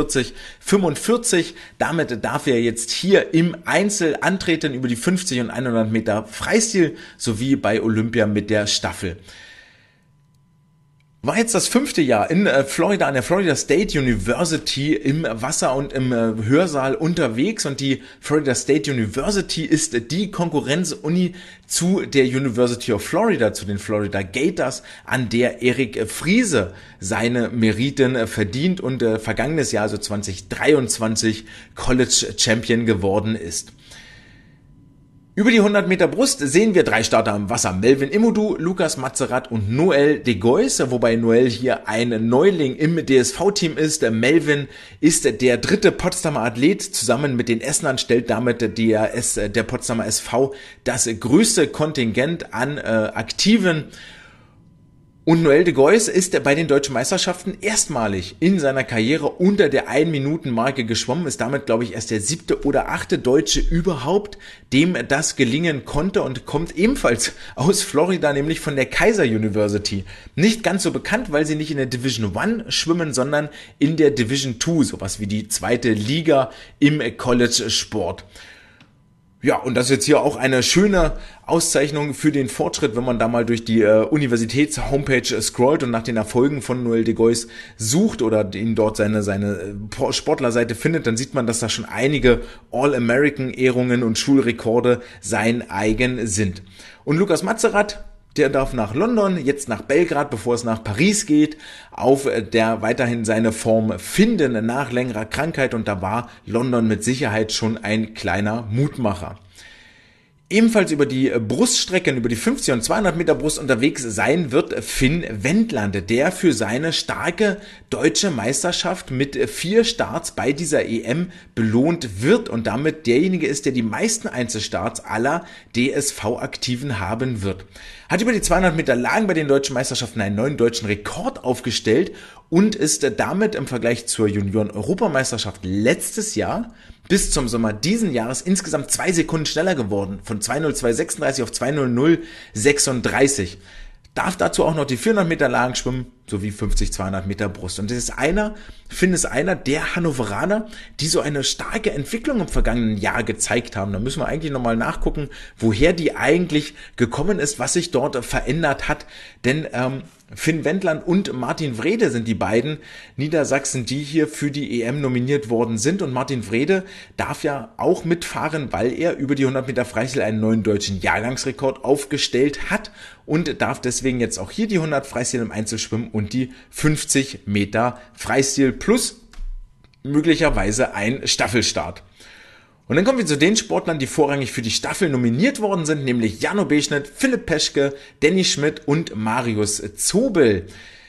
Speaker 1: 48,45. Damit darf er jetzt hier im Einzel antreten über die 50 und 100 Meter Freistil sowie bei Olympia mit der Staffel. War jetzt das 5. Jahr in Florida, an der Florida State University im Wasser und im Hörsaal unterwegs, und die Florida State University ist die Konkurrenzuni zu der University of Florida, zu den Florida Gators, an der Erik Friese seine Meriten verdient und vergangenes Jahr, also 2023, College Champion geworden ist. Über die 100 Meter Brust sehen wir 3 Starter im Wasser. Melvin Immodu, Lukas Matzerath und Noel de Gois, wobei Noel hier ein Neuling im DSV-Team ist. Melvin ist der 3. Potsdamer Athlet. Zusammen mit den Essenern stellt damit der Potsdamer SV das größte Kontingent an Aktiven. Und Noel de Gois ist bei den Deutschen Meisterschaften erstmalig in seiner Karriere unter der 1-Minuten-Marke geschwommen, ist damit, glaube ich, erst der 7. oder 8. Deutsche überhaupt, dem das gelingen konnte, und kommt ebenfalls aus Florida, nämlich von der Kaiser University. Nicht ganz so bekannt, weil sie nicht in der Division I schwimmen, sondern in der Division II, sowas wie die 2. Liga im College-Sport. Ja, und das ist jetzt hier auch eine schöne Auszeichnung für den Fortschritt, wenn man da mal durch die Universitäts-Homepage scrollt und nach den Erfolgen von Noel de Gois sucht oder ihn dort seine Sportlerseite findet, dann sieht man, dass da schon einige All-American-Ehrungen und Schulrekorde sein eigen sind. Und Lukas Matzerath, der darf nach London, jetzt nach Belgrad, bevor es nach Paris geht, auf der weiterhin seine Form finden nach längerer Krankheit, und da war London mit Sicherheit schon ein kleiner Mutmacher. Ebenfalls über die Bruststrecken, über die 50 und 200 Meter Brust unterwegs sein wird Finn Wendland, der für seine starke deutsche Meisterschaft mit 4 Starts bei dieser EM belohnt wird und damit derjenige ist, der die meisten Einzelstarts aller DSV-Aktiven haben wird. Hat über die 200 Meter Lagen bei den deutschen Meisterschaften einen neuen deutschen Rekord aufgestellt und ist damit im Vergleich zur Junioren-Europameisterschaft letztes Jahr bis zum Sommer diesen Jahres insgesamt 2 Sekunden schneller geworden, von 2:02:36 auf 2:00:36. Darf dazu auch noch die 400 Meter Lagen schwimmen, sowie 50, 200 Meter Brust. Und Finn ist einer der Hannoveraner, die so eine starke Entwicklung im vergangenen Jahr gezeigt haben. Da müssen wir eigentlich nochmal nachgucken, woher die eigentlich gekommen ist, was sich dort verändert hat. Denn Finn Wendland und Martin Wrede sind die beiden Niedersachsen, die hier für die EM nominiert worden sind. Und Martin Wrede darf ja auch mitfahren, weil er über die 100 Meter Freistil einen neuen deutschen Jahrgangsrekord aufgestellt hat und darf deswegen jetzt auch hier die 100 Freistil im Einzel schwimmen und die 50 Meter Freistil plus möglicherweise ein Staffelstart. Und dann kommen wir zu den Sportlern, die vorrangig für die Staffel nominiert worden sind, nämlich Jarno Beschnitt, Philipp Peschke, Danny Schmidt und Marius Zobel,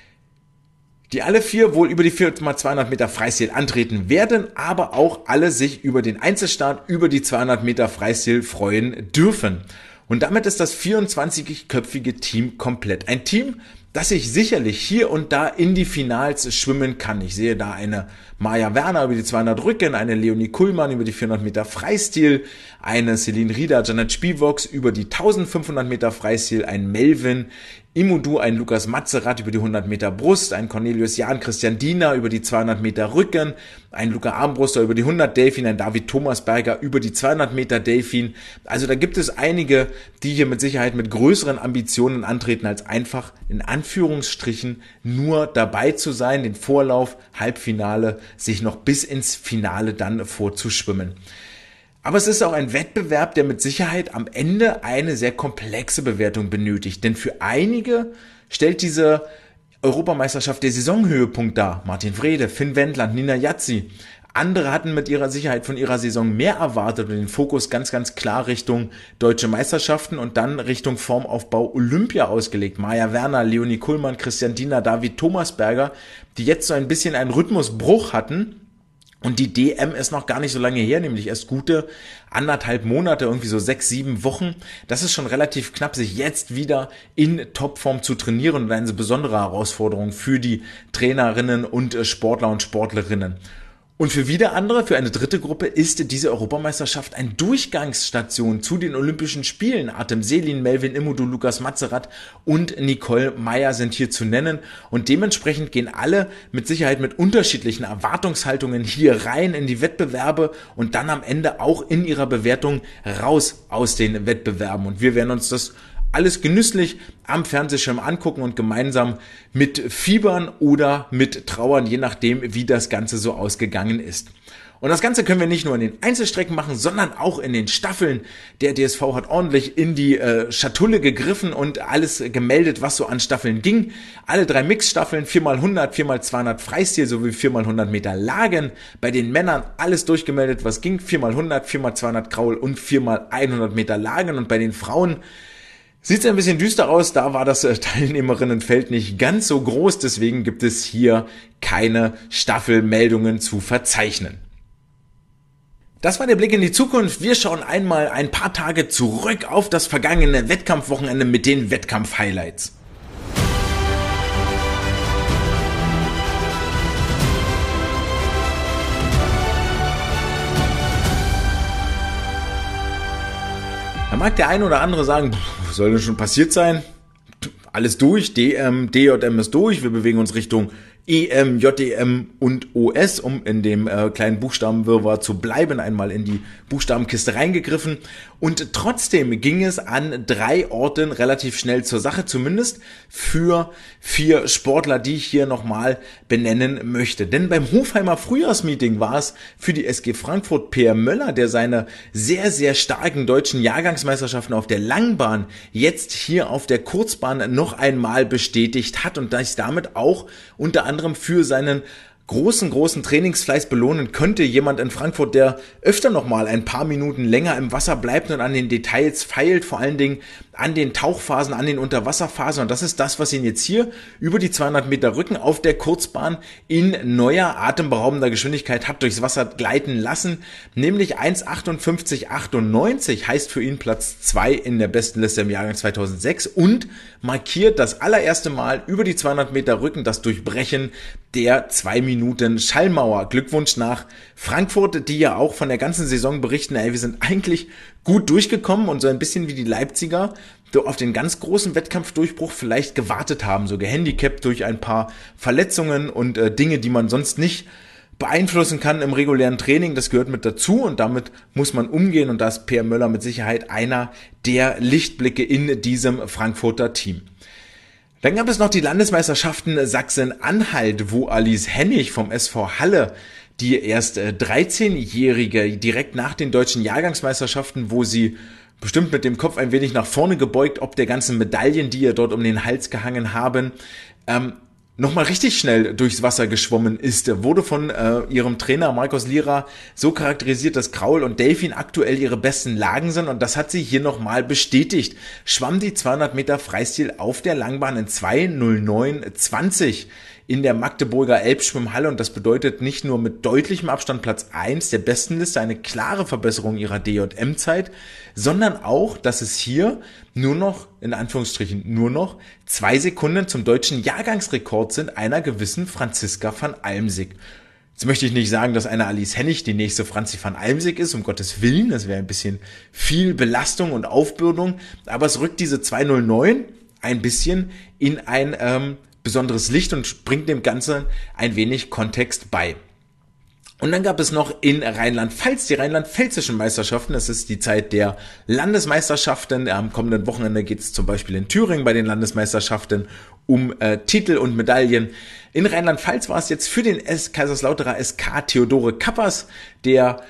Speaker 1: die alle 4 wohl über die 4x200 Meter Freistil antreten werden, aber auch alle sich über den Einzelstart über die 200 Meter Freistil freuen dürfen. Und damit ist das 24-köpfige Team komplett. Ein Team, das sich sicherlich hier und da in die Finals schwimmen kann. Ich sehe da eine Maja Werner über die 200 Rücken, eine Leonie Kuhlmann über die 400 Meter Freistil, eine Celine Rieder, Janet Spielvox über die 1500 Meter Freistil, ein Melvin Immodu, ein Lukas Matzerath über die 100 Meter Brust, ein Cornelius Jahn, Christian Diener über die 200 Meter Rücken, ein Luca Armbruster über die 100 Delfin, ein David Thomasberger über die 200 Meter Delfin. Also da gibt es einige, die hier mit Sicherheit mit größeren Ambitionen antreten, als einfach in Anführungsstrichen nur dabei zu sein, den Vorlauf, Halbfinale, sich noch bis ins Finale dann vorzuschwimmen. Aber es ist auch ein Wettbewerb, der mit Sicherheit am Ende eine sehr komplexe Bewertung benötigt. Denn für einige stellt diese Europameisterschaft der Saisonhöhepunkt dar. Martin Wrede, Finn Wendland, Nina Yazzi. Andere hatten mit ihrer Sicherheit von ihrer Saison mehr erwartet und den Fokus ganz, ganz klar Richtung Deutsche Meisterschaften und dann Richtung Formaufbau Olympia ausgelegt. Maja Werner, Leonie Kuhlmann, Christian Diener, David Thomasberger, die jetzt so ein bisschen einen Rhythmusbruch hatten. Und die DM ist noch gar nicht so lange her, nämlich erst gute 1,5 Monate, irgendwie so 6, 7 Wochen. Das ist schon relativ knapp, sich jetzt wieder in Topform zu trainieren und eine besondere Herausforderung für die Trainerinnen und Sportler und Sportlerinnen. Und für wieder andere, für eine dritte Gruppe, ist diese Europameisterschaft eine Durchgangsstation zu den Olympischen Spielen. Artem Selin, Melvin Immodu, Lukas Matzerath und Nicole Meyer sind hier zu nennen. Und dementsprechend gehen alle mit Sicherheit mit unterschiedlichen Erwartungshaltungen hier rein in die Wettbewerbe und dann am Ende auch in ihrer Bewertung raus aus den Wettbewerben. Und wir werden uns das alles genüsslich am Fernsehschirm angucken und gemeinsam mit Fiebern oder mit Trauern, je nachdem, wie das Ganze so ausgegangen ist. Und das Ganze können wir nicht nur in den Einzelstrecken machen, sondern auch in den Staffeln. Der DSV hat ordentlich in die Schatulle gegriffen und alles gemeldet, was so an Staffeln ging. Alle 3 Mixstaffeln, 4x100, 4x200 Freistil sowie 4x100 Meter Lagen. Bei den Männern alles durchgemeldet, was ging. 4x100, 4x200 Kraul und 4x100 Meter Lagen. Und bei den Frauen sieht es ein bisschen düster aus, da war das Teilnehmerinnenfeld nicht ganz so groß, deswegen gibt es hier keine Staffelmeldungen zu verzeichnen. Das war der Blick in die Zukunft. Wir schauen einmal ein paar Tage zurück auf das vergangene Wettkampfwochenende mit den Wettkampf-Highlights. Da mag der eine oder andere sagen, was soll denn schon passiert sein? Alles durch, DM, DJM ist durch, wir bewegen uns Richtung EM, JDM und OS, um in dem kleinen Buchstabenwirrwarr zu bleiben, einmal in die Buchstabenkiste reingegriffen. Und trotzdem ging es an 3 Orten relativ schnell zur Sache, zumindest für 4 Sportler, die ich hier nochmal benennen möchte. Denn beim Hofheimer Frühjahrsmeeting war es für die SG Frankfurt Per Möller, der seine sehr, sehr starken deutschen Jahrgangsmeisterschaften auf der Langbahn jetzt hier auf der Kurzbahn noch einmal bestätigt hat und sich damit auch unter anderem für seinen großen Trainingsfleiß belohnen könnte. Jemand in Frankfurt, der öfter noch mal ein paar Minuten länger im Wasser bleibt und an den Details feilt, vor allen Dingen an den Tauchphasen, an den Unterwasserphasen. Und das ist das, was ihn jetzt hier über die 200 Meter Rücken auf der Kurzbahn in neuer, atemberaubender Geschwindigkeit hat durchs Wasser gleiten lassen. Nämlich 1,58,98 heißt für ihn Platz 2 in der Bestenliste im Jahrgang 2006 und markiert das allererste Mal über die 200 Meter Rücken das Durchbrechen der 2 Minuten Schallmauer. Glückwunsch nach Frankfurt, die ja auch von der ganzen Saison berichten, wir sind eigentlich gut durchgekommen und so ein bisschen wie die Leipziger auf den ganz großen Wettkampfdurchbruch vielleicht gewartet haben, so gehandicapt durch ein paar Verletzungen und Dinge, die man sonst nicht beeinflussen kann im regulären Training. Das gehört mit dazu und damit muss man umgehen und da ist Per Möller mit Sicherheit einer der Lichtblicke in diesem Frankfurter Team. Dann gab es noch die Landesmeisterschaften Sachsen-Anhalt, wo Alice Hennig vom SV Halle, die erst 13-Jährige, direkt nach den deutschen Jahrgangsmeisterschaften, wo sie bestimmt mit dem Kopf ein wenig nach vorne gebeugt, ob der ganzen Medaillen, die ihr dort um den Hals gehangen haben, nochmal richtig schnell durchs Wasser geschwommen ist, wurde von ihrem Trainer Markus Lira so charakterisiert, dass Kraul und Delfin aktuell ihre besten Lagen sind und das hat sie hier nochmal bestätigt. Schwamm die 200 Meter Freistil auf der Langbahn in 2:09:20 in der Magdeburger Elbschwimmhalle und das bedeutet nicht nur mit deutlichem Abstand Platz 1 der Bestenliste, eine klare Verbesserung ihrer DJM-Zeit, sondern auch, dass es hier nur noch, in Anführungsstrichen nur noch, 2 Sekunden zum deutschen Jahrgangsrekord sind einer gewissen Franziska van Almsick. Jetzt möchte ich nicht sagen, dass eine Alice Hennig die nächste Franzi van Almsick ist, um Gottes Willen, das wäre ein bisschen viel Belastung und Aufbürdung, aber es rückt diese 2:09 ein bisschen in ein besonderes Licht und bringt dem Ganzen ein wenig Kontext bei. Und dann gab es noch in Rheinland-Pfalz die rheinland-pfälzischen Meisterschaften. Das ist die Zeit der Landesmeisterschaften. Am kommenden Wochenende geht es zum Beispiel in Thüringen bei den Landesmeisterschaften um Titel und Medaillen. In Rheinland-Pfalz war es jetzt für den Kaiserslauterer SK Theodore Kappers, der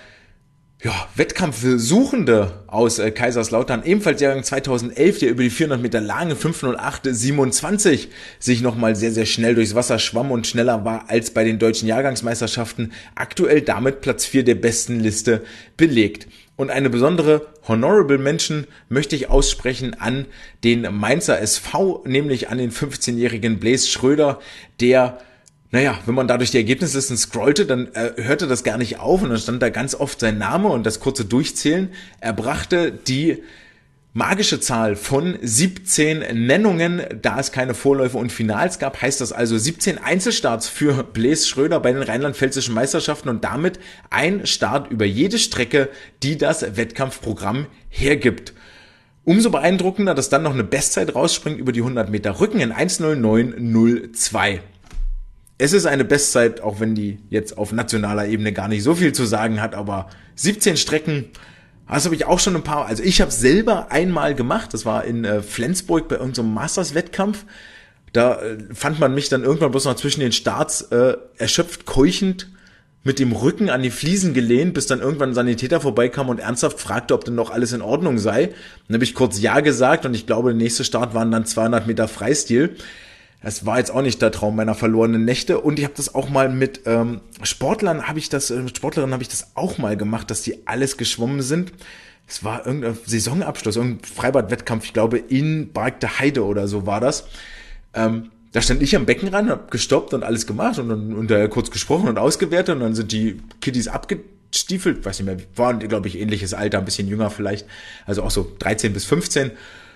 Speaker 1: Wettkampfsuchende aus Kaiserslautern, ebenfalls Jahrgang 2011, der über die 400 Meter lange 5:08:27 sich nochmal sehr, sehr schnell durchs Wasser schwamm und schneller war als bei den deutschen Jahrgangsmeisterschaften, aktuell damit Platz 4 der besten Liste belegt. Und eine besondere Honorable Mention möchte ich aussprechen an den Mainzer SV, nämlich an den 15-jährigen Blaise Schröder, der wenn man da durch die Ergebnislisten scrollte, dann hörte das gar nicht auf und dann stand da ganz oft sein Name und das kurze Durchzählen. Er brachte die magische Zahl von 17 Nennungen, da es keine Vorläufe und Finals gab, heißt das also 17 Einzelstarts für Blaise Schröder bei den rheinland-pfälzischen Meisterschaften und damit ein Start über jede Strecke, die das Wettkampfprogramm hergibt. Umso beeindruckender, dass dann noch eine Bestzeit rausspringt über die 100 Meter Rücken in 1:09:02. Es ist eine Bestzeit, auch wenn die jetzt auf nationaler Ebene gar nicht so viel zu sagen hat, aber 17 Strecken, das habe ich auch schon also ich habe es selber einmal gemacht, das war in Flensburg bei unserem Masters-Wettkampf, da fand man mich dann irgendwann bloß noch zwischen den Starts erschöpft, keuchend mit dem Rücken an die Fliesen gelehnt, bis dann irgendwann ein Sanitäter vorbeikam und ernsthaft fragte, ob denn noch alles in Ordnung sei. Dann habe ich kurz Ja gesagt und ich glaube, der nächste Start waren dann 200 Meter Freistil. Das war jetzt auch nicht der Traum meiner verlorenen Nächte. Und ich habe das auch mal mit Sportlerinnen habe ich das auch mal gemacht, dass die alles geschwommen sind. Es war irgendein Saisonabschluss, irgendein Freibad-Wettkampf, ich glaube in Bargte Heide oder so war das. Da stand ich am Beckenrand, hab gestoppt und alles gemacht und dann hinterher kurz gesprochen und ausgewertet und dann sind die Kiddies abgestiefelt, weiß nicht mehr, waren, glaube ich, ähnliches Alter, ein bisschen jünger vielleicht, also auch so 13 bis 15.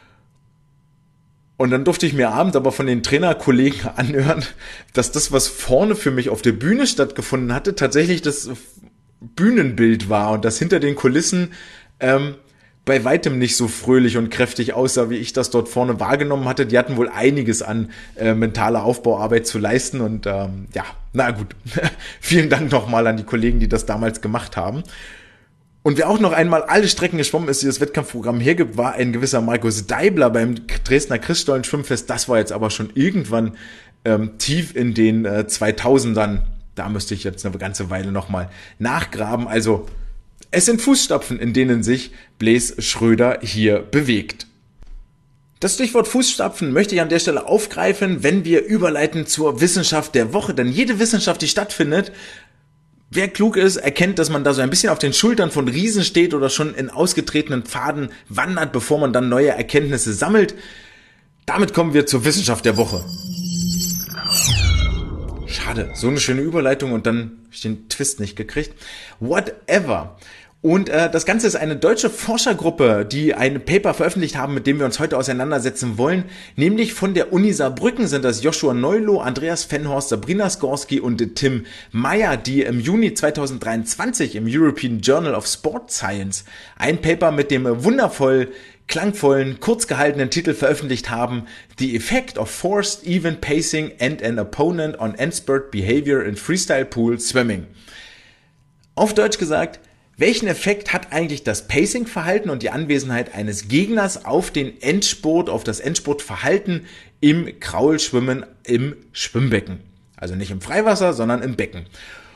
Speaker 1: Und dann durfte ich mir abends aber von den Trainerkollegen anhören, dass das, was vorne für mich auf der Bühne stattgefunden hatte, tatsächlich das Bühnenbild war und dass hinter den Kulissen bei weitem nicht so fröhlich und kräftig aussah, wie ich das dort vorne wahrgenommen hatte. Die hatten wohl einiges an mentaler Aufbauarbeit zu leisten und na gut, vielen Dank nochmal an die Kollegen, die das damals gemacht haben. Und wer auch noch einmal alle Strecken geschwommen ist, die das Wettkampfprogramm hergibt, war ein gewisser Markus Deibler beim Dresdner Christstollen-Schwimmfest. Das war jetzt aber schon irgendwann tief in den 2000ern. Da müsste ich jetzt eine ganze Weile nochmal nachgraben. Also es sind Fußstapfen, in denen sich Blaise Schröder hier bewegt. Das Stichwort Fußstapfen möchte ich an der Stelle aufgreifen, wenn wir überleiten zur Wissenschaft der Woche. Denn jede Wissenschaft, die stattfindet, wer klug ist, erkennt, dass man da so ein bisschen auf den Schultern von Riesen steht oder schon in ausgetretenen Pfaden wandert, bevor man dann neue Erkenntnisse sammelt. Damit kommen wir zur Wissenschaft der Woche. Schade, so eine schöne Überleitung und dann habe ich den Twist nicht gekriegt. Whatever. Und das Ganze ist eine deutsche Forschergruppe, die ein Paper veröffentlicht haben, mit dem wir uns heute auseinandersetzen wollen. Nämlich von der Uni Saarbrücken sind das Joshua Neuloh, Andreas Fenhorst, Sabrina Skorsky und Tim Meyer, die im Juni 2023 im European Journal of Sport Science ein Paper mit dem wundervoll klangvollen, kurz gehaltenen Titel veröffentlicht haben: The Effect of Forced Even Pacing and an Opponent on Endspurt Behavior in Freestyle Pool Swimming. Auf Deutsch gesagt: Welchen Effekt hat eigentlich das Pacing-Verhalten und die Anwesenheit eines Gegners auf den Endspurt, auf das Endspurtverhalten im Kraulschwimmen im Schwimmbecken? Also nicht im Freiwasser, sondern im Becken.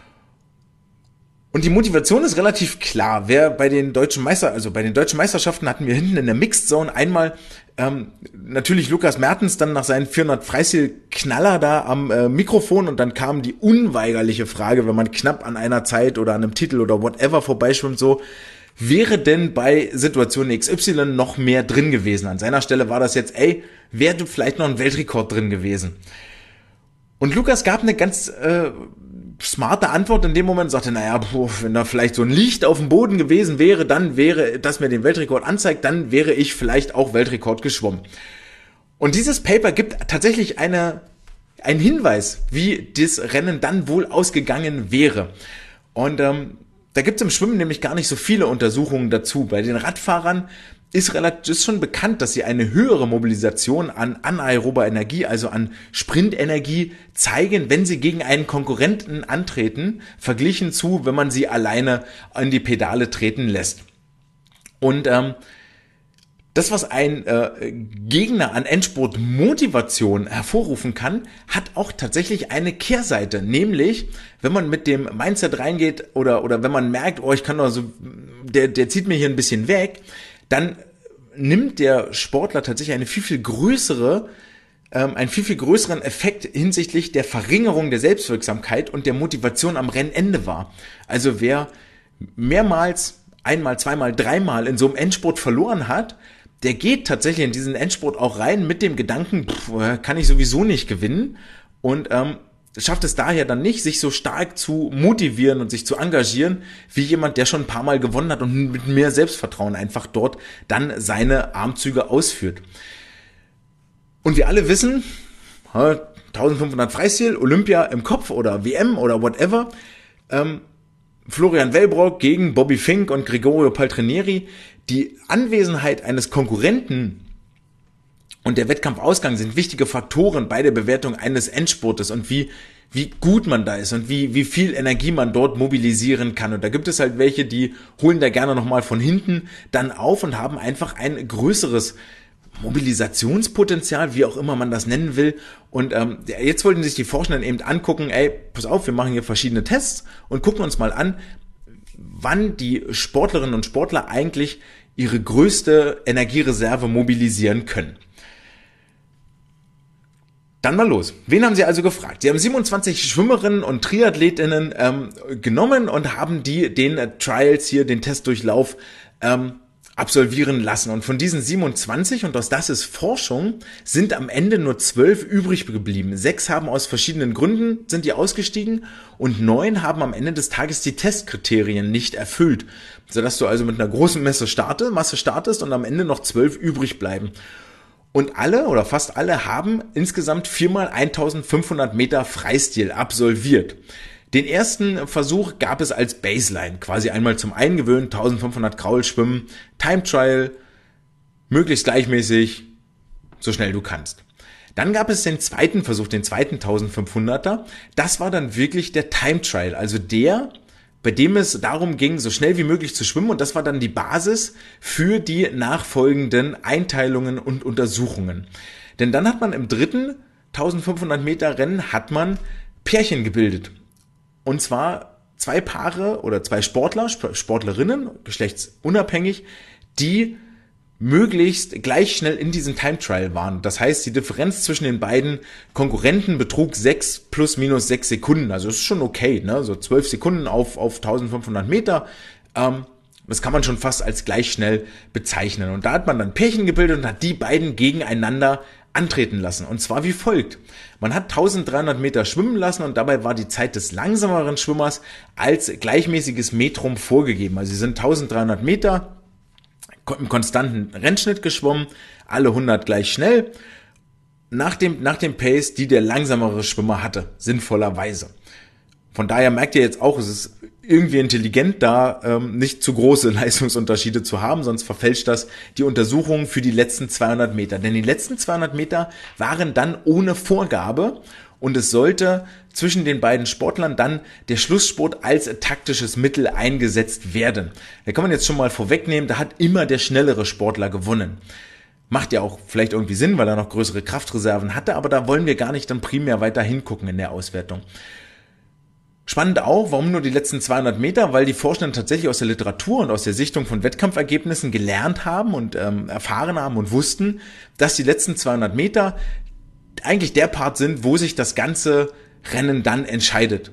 Speaker 1: Und die Motivation ist relativ klar. Wer bei den deutschen Meisterschaften hatten wir hinten in der Mixed Zone einmal natürlich Lukas Mertens dann nach seinen 400 Freistil-Knaller da am Mikrofon und dann kam die unweigerliche Frage, wenn man knapp an einer Zeit oder an einem Titel oder whatever vorbeischwimmt, so: Wäre denn bei Situation XY noch mehr drin gewesen? An seiner Stelle war das jetzt, wäre vielleicht noch ein Weltrekord drin gewesen? Und Lukas gab eine ganz smarte Antwort in dem Moment, sagte, wenn da vielleicht so ein Licht auf dem Boden gewesen wäre, dann wäre, das mir den Weltrekord anzeigt, dann wäre ich vielleicht auch Weltrekord geschwommen. Und dieses Paper gibt tatsächlich einen Hinweis, wie das Rennen dann wohl ausgegangen wäre. Und da gibt es im Schwimmen nämlich gar nicht so viele Untersuchungen dazu. Bei den Radfahrern ist schon bekannt, dass sie eine höhere Mobilisation an anaerober Energie, also an Sprintenergie, zeigen, wenn sie gegen einen Konkurrenten antreten, verglichen zu, wenn man sie alleine an die Pedale treten lässt. Und das, was ein Gegner an Endspurt-Motivation hervorrufen kann, hat auch tatsächlich eine Kehrseite. Nämlich, wenn man mit dem Mindset reingeht oder wenn man merkt, ich kann doch so, der zieht mir hier ein bisschen weg, dann nimmt der Sportler tatsächlich einen viel, viel größeren Effekt hinsichtlich der Verringerung der Selbstwirksamkeit und der Motivation am Rennende wahr. Also wer mehrmals, einmal, zweimal, dreimal in so einem Endspurt verloren hat, der geht tatsächlich in diesen Endspurt auch rein mit dem Gedanken, kann ich sowieso nicht gewinnen, und schafft es daher dann nicht, sich so stark zu motivieren und sich zu engagieren, wie jemand, der schon ein paar Mal gewonnen hat und mit mehr Selbstvertrauen einfach dort dann seine Armzüge ausführt. Und wir alle wissen, 1500 Freistil, Olympia im Kopf oder WM oder whatever, Florian Wellbrock gegen Bobby Fink und Gregorio Paltrinieri, die Anwesenheit eines Konkurrenten und der Wettkampfausgang sind wichtige Faktoren bei der Bewertung eines Endspurtes und wie gut man da ist und wie viel Energie man dort mobilisieren kann. Und da gibt es halt welche, die holen da gerne nochmal von hinten dann auf und haben einfach ein größeres Mobilisationspotenzial, wie auch immer man das nennen will. Und jetzt wollten sich die Forscher dann eben angucken, pass auf, wir machen hier verschiedene Tests und gucken uns mal an, wann die Sportlerinnen und Sportler eigentlich ihre größte Energiereserve mobilisieren können. Dann mal los. Wen haben sie also gefragt? Sie haben 27 Schwimmerinnen und Triathletinnen genommen und haben den Trials hier, den Testdurchlauf absolvieren lassen. Und von diesen 27, und das ist Forschung, sind am Ende nur 12 übrig geblieben. 6 haben aus verschiedenen Gründen, sind die ausgestiegen, und 9 haben am Ende des Tages die Testkriterien nicht erfüllt. Sodass du also mit einer großen Masse startest und am Ende noch 12 übrig bleiben. Und alle oder fast alle haben insgesamt 4x1500 Meter Freistil absolviert. Den ersten Versuch gab es als Baseline, quasi einmal zum Eingewöhnen, 1500 Kraul schwimmen, Time Trial, möglichst gleichmäßig, so schnell du kannst. Dann gab es den zweiten Versuch, den zweiten 1500er, das war dann wirklich der Time Trial, also der, bei dem es darum ging, so schnell wie möglich zu schwimmen, und das war dann die Basis für die nachfolgenden Einteilungen und Untersuchungen. Denn dann hat man im dritten 1500 Meter Rennen hat man Pärchen gebildet. Und zwar 2 Paare oder 2 Sportlerinnen, geschlechtsunabhängig, die möglichst gleich schnell in diesem Time Trial waren. Das heißt, die Differenz zwischen den beiden Konkurrenten betrug 6 plus minus 6 Sekunden. Also das ist schon okay, ne? So 12 Sekunden auf 1500 Meter. Das kann man schon fast als gleich schnell bezeichnen. Und da hat man dann Pärchen gebildet und hat die beiden gegeneinander antreten lassen. Und zwar wie folgt. Man hat 1300 Meter schwimmen lassen und dabei war die Zeit des langsameren Schwimmers als gleichmäßiges Metrum vorgegeben. Also sie sind 1300 Meter im konstanten Rennschnitt geschwommen, alle 100 gleich schnell, nach dem Pace, die der langsamere Schwimmer hatte, sinnvollerweise. Von daher merkt ihr jetzt auch, es ist irgendwie intelligent, da nicht zu große Leistungsunterschiede zu haben, sonst verfälscht das die Untersuchungen für die letzten 200 Meter. Denn die letzten 200 Meter waren dann ohne Vorgabe und es sollte zwischen den beiden Sportlern dann der Schlussspurt als taktisches Mittel eingesetzt werden. Da kann man jetzt schon mal vorwegnehmen, da hat immer der schnellere Sportler gewonnen. Macht ja auch vielleicht irgendwie Sinn, weil er noch größere Kraftreserven hatte, aber da wollen wir gar nicht dann primär weiter hingucken in der Auswertung. Spannend auch, warum nur die letzten 200 Meter? Weil die Forschenden tatsächlich aus der Literatur und aus der Sichtung von Wettkampfergebnissen gelernt haben und erfahren haben und wussten, dass die letzten 200 Meter eigentlich der Part sind, wo sich das ganze Rennen dann entscheidet.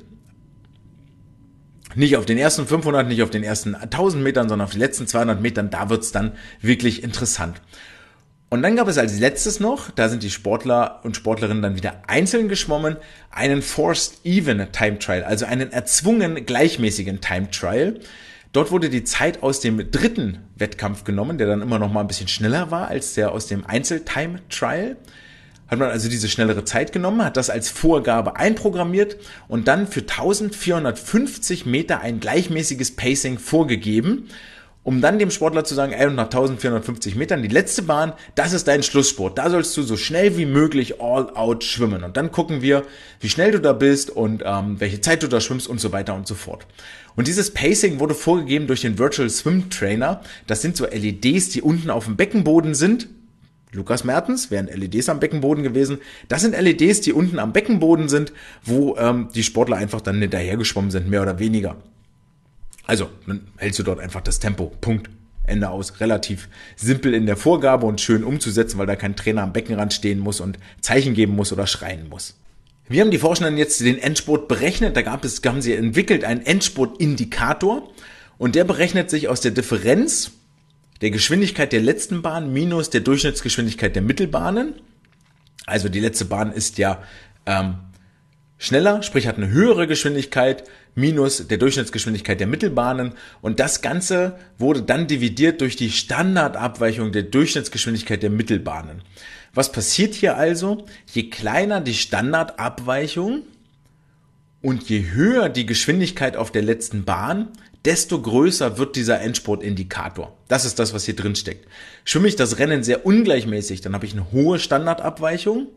Speaker 1: Nicht auf den ersten 500, nicht auf den ersten 1000 Metern, sondern auf die letzten 200 Metern, da wird's dann wirklich interessant. Und dann gab es als letztes noch, da sind die Sportler und Sportlerinnen dann wieder einzeln geschwommen, einen Forced Even Time Trial, also einen erzwungen gleichmäßigen Time Trial. Dort wurde die Zeit aus dem dritten Wettkampf genommen, der dann immer noch mal ein bisschen schneller war als der aus dem Einzel-Time Trial. Hat man also diese schnellere Zeit genommen, hat das als Vorgabe einprogrammiert und dann für 1450 Meter ein gleichmäßiges Pacing vorgegeben, um dann dem Sportler zu sagen, und nach 1450 Metern, die letzte Bahn, das ist dein Schlussspurt. Da sollst du so schnell wie möglich all out schwimmen. Und dann gucken wir, wie schnell du da bist und welche Zeit du da schwimmst und so weiter und so fort. Und dieses Pacing wurde vorgegeben durch den Virtual Swim Trainer. Das sind so LEDs, die unten auf dem Beckenboden sind. Lukas Mertens, wären LEDs am Beckenboden gewesen. Das sind LEDs, die unten am Beckenboden sind, wo die Sportler einfach dann hinterher geschwommen sind, mehr oder weniger. Also, dann hältst du dort einfach das Tempo. Punkt. Ende aus. Relativ simpel in der Vorgabe und schön umzusetzen, weil da kein Trainer am Beckenrand stehen muss und Zeichen geben muss oder schreien muss. Wir haben die Forschenden jetzt den Endspurt berechnet. Da haben sie entwickelt einen Endspurt-Indikator und der berechnet sich aus der Differenz der Geschwindigkeit der letzten Bahn minus der Durchschnittsgeschwindigkeit der Mittelbahnen. Also die letzte Bahn ist ja schneller, sprich hat eine höhere Geschwindigkeit, minus der Durchschnittsgeschwindigkeit der Mittelbahnen. Und das Ganze wurde dann dividiert durch die Standardabweichung der Durchschnittsgeschwindigkeit der Mittelbahnen. Was passiert hier also? Je kleiner die Standardabweichung und je höher die Geschwindigkeit auf der letzten Bahn, desto größer wird dieser Endspurtindikator. Das ist das, was hier drin steckt. Schwimme ich das Rennen sehr ungleichmäßig, dann habe ich eine hohe Standardabweichung.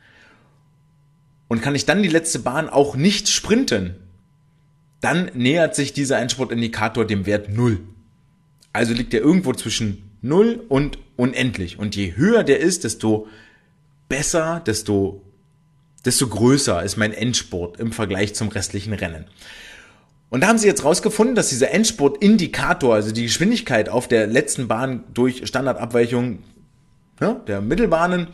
Speaker 1: Und kann ich dann die letzte Bahn auch nicht sprinten, dann nähert sich dieser Endspurtindikator dem Wert 0. Also liegt er irgendwo zwischen 0 und unendlich. Und je höher der ist, desto besser, desto größer ist mein Endspurt im Vergleich zum restlichen Rennen. Und da haben sie jetzt rausgefunden, dass dieser Endspurt-Indikator, also die Geschwindigkeit auf der letzten Bahn durch Standardabweichung der Mittelbahnen,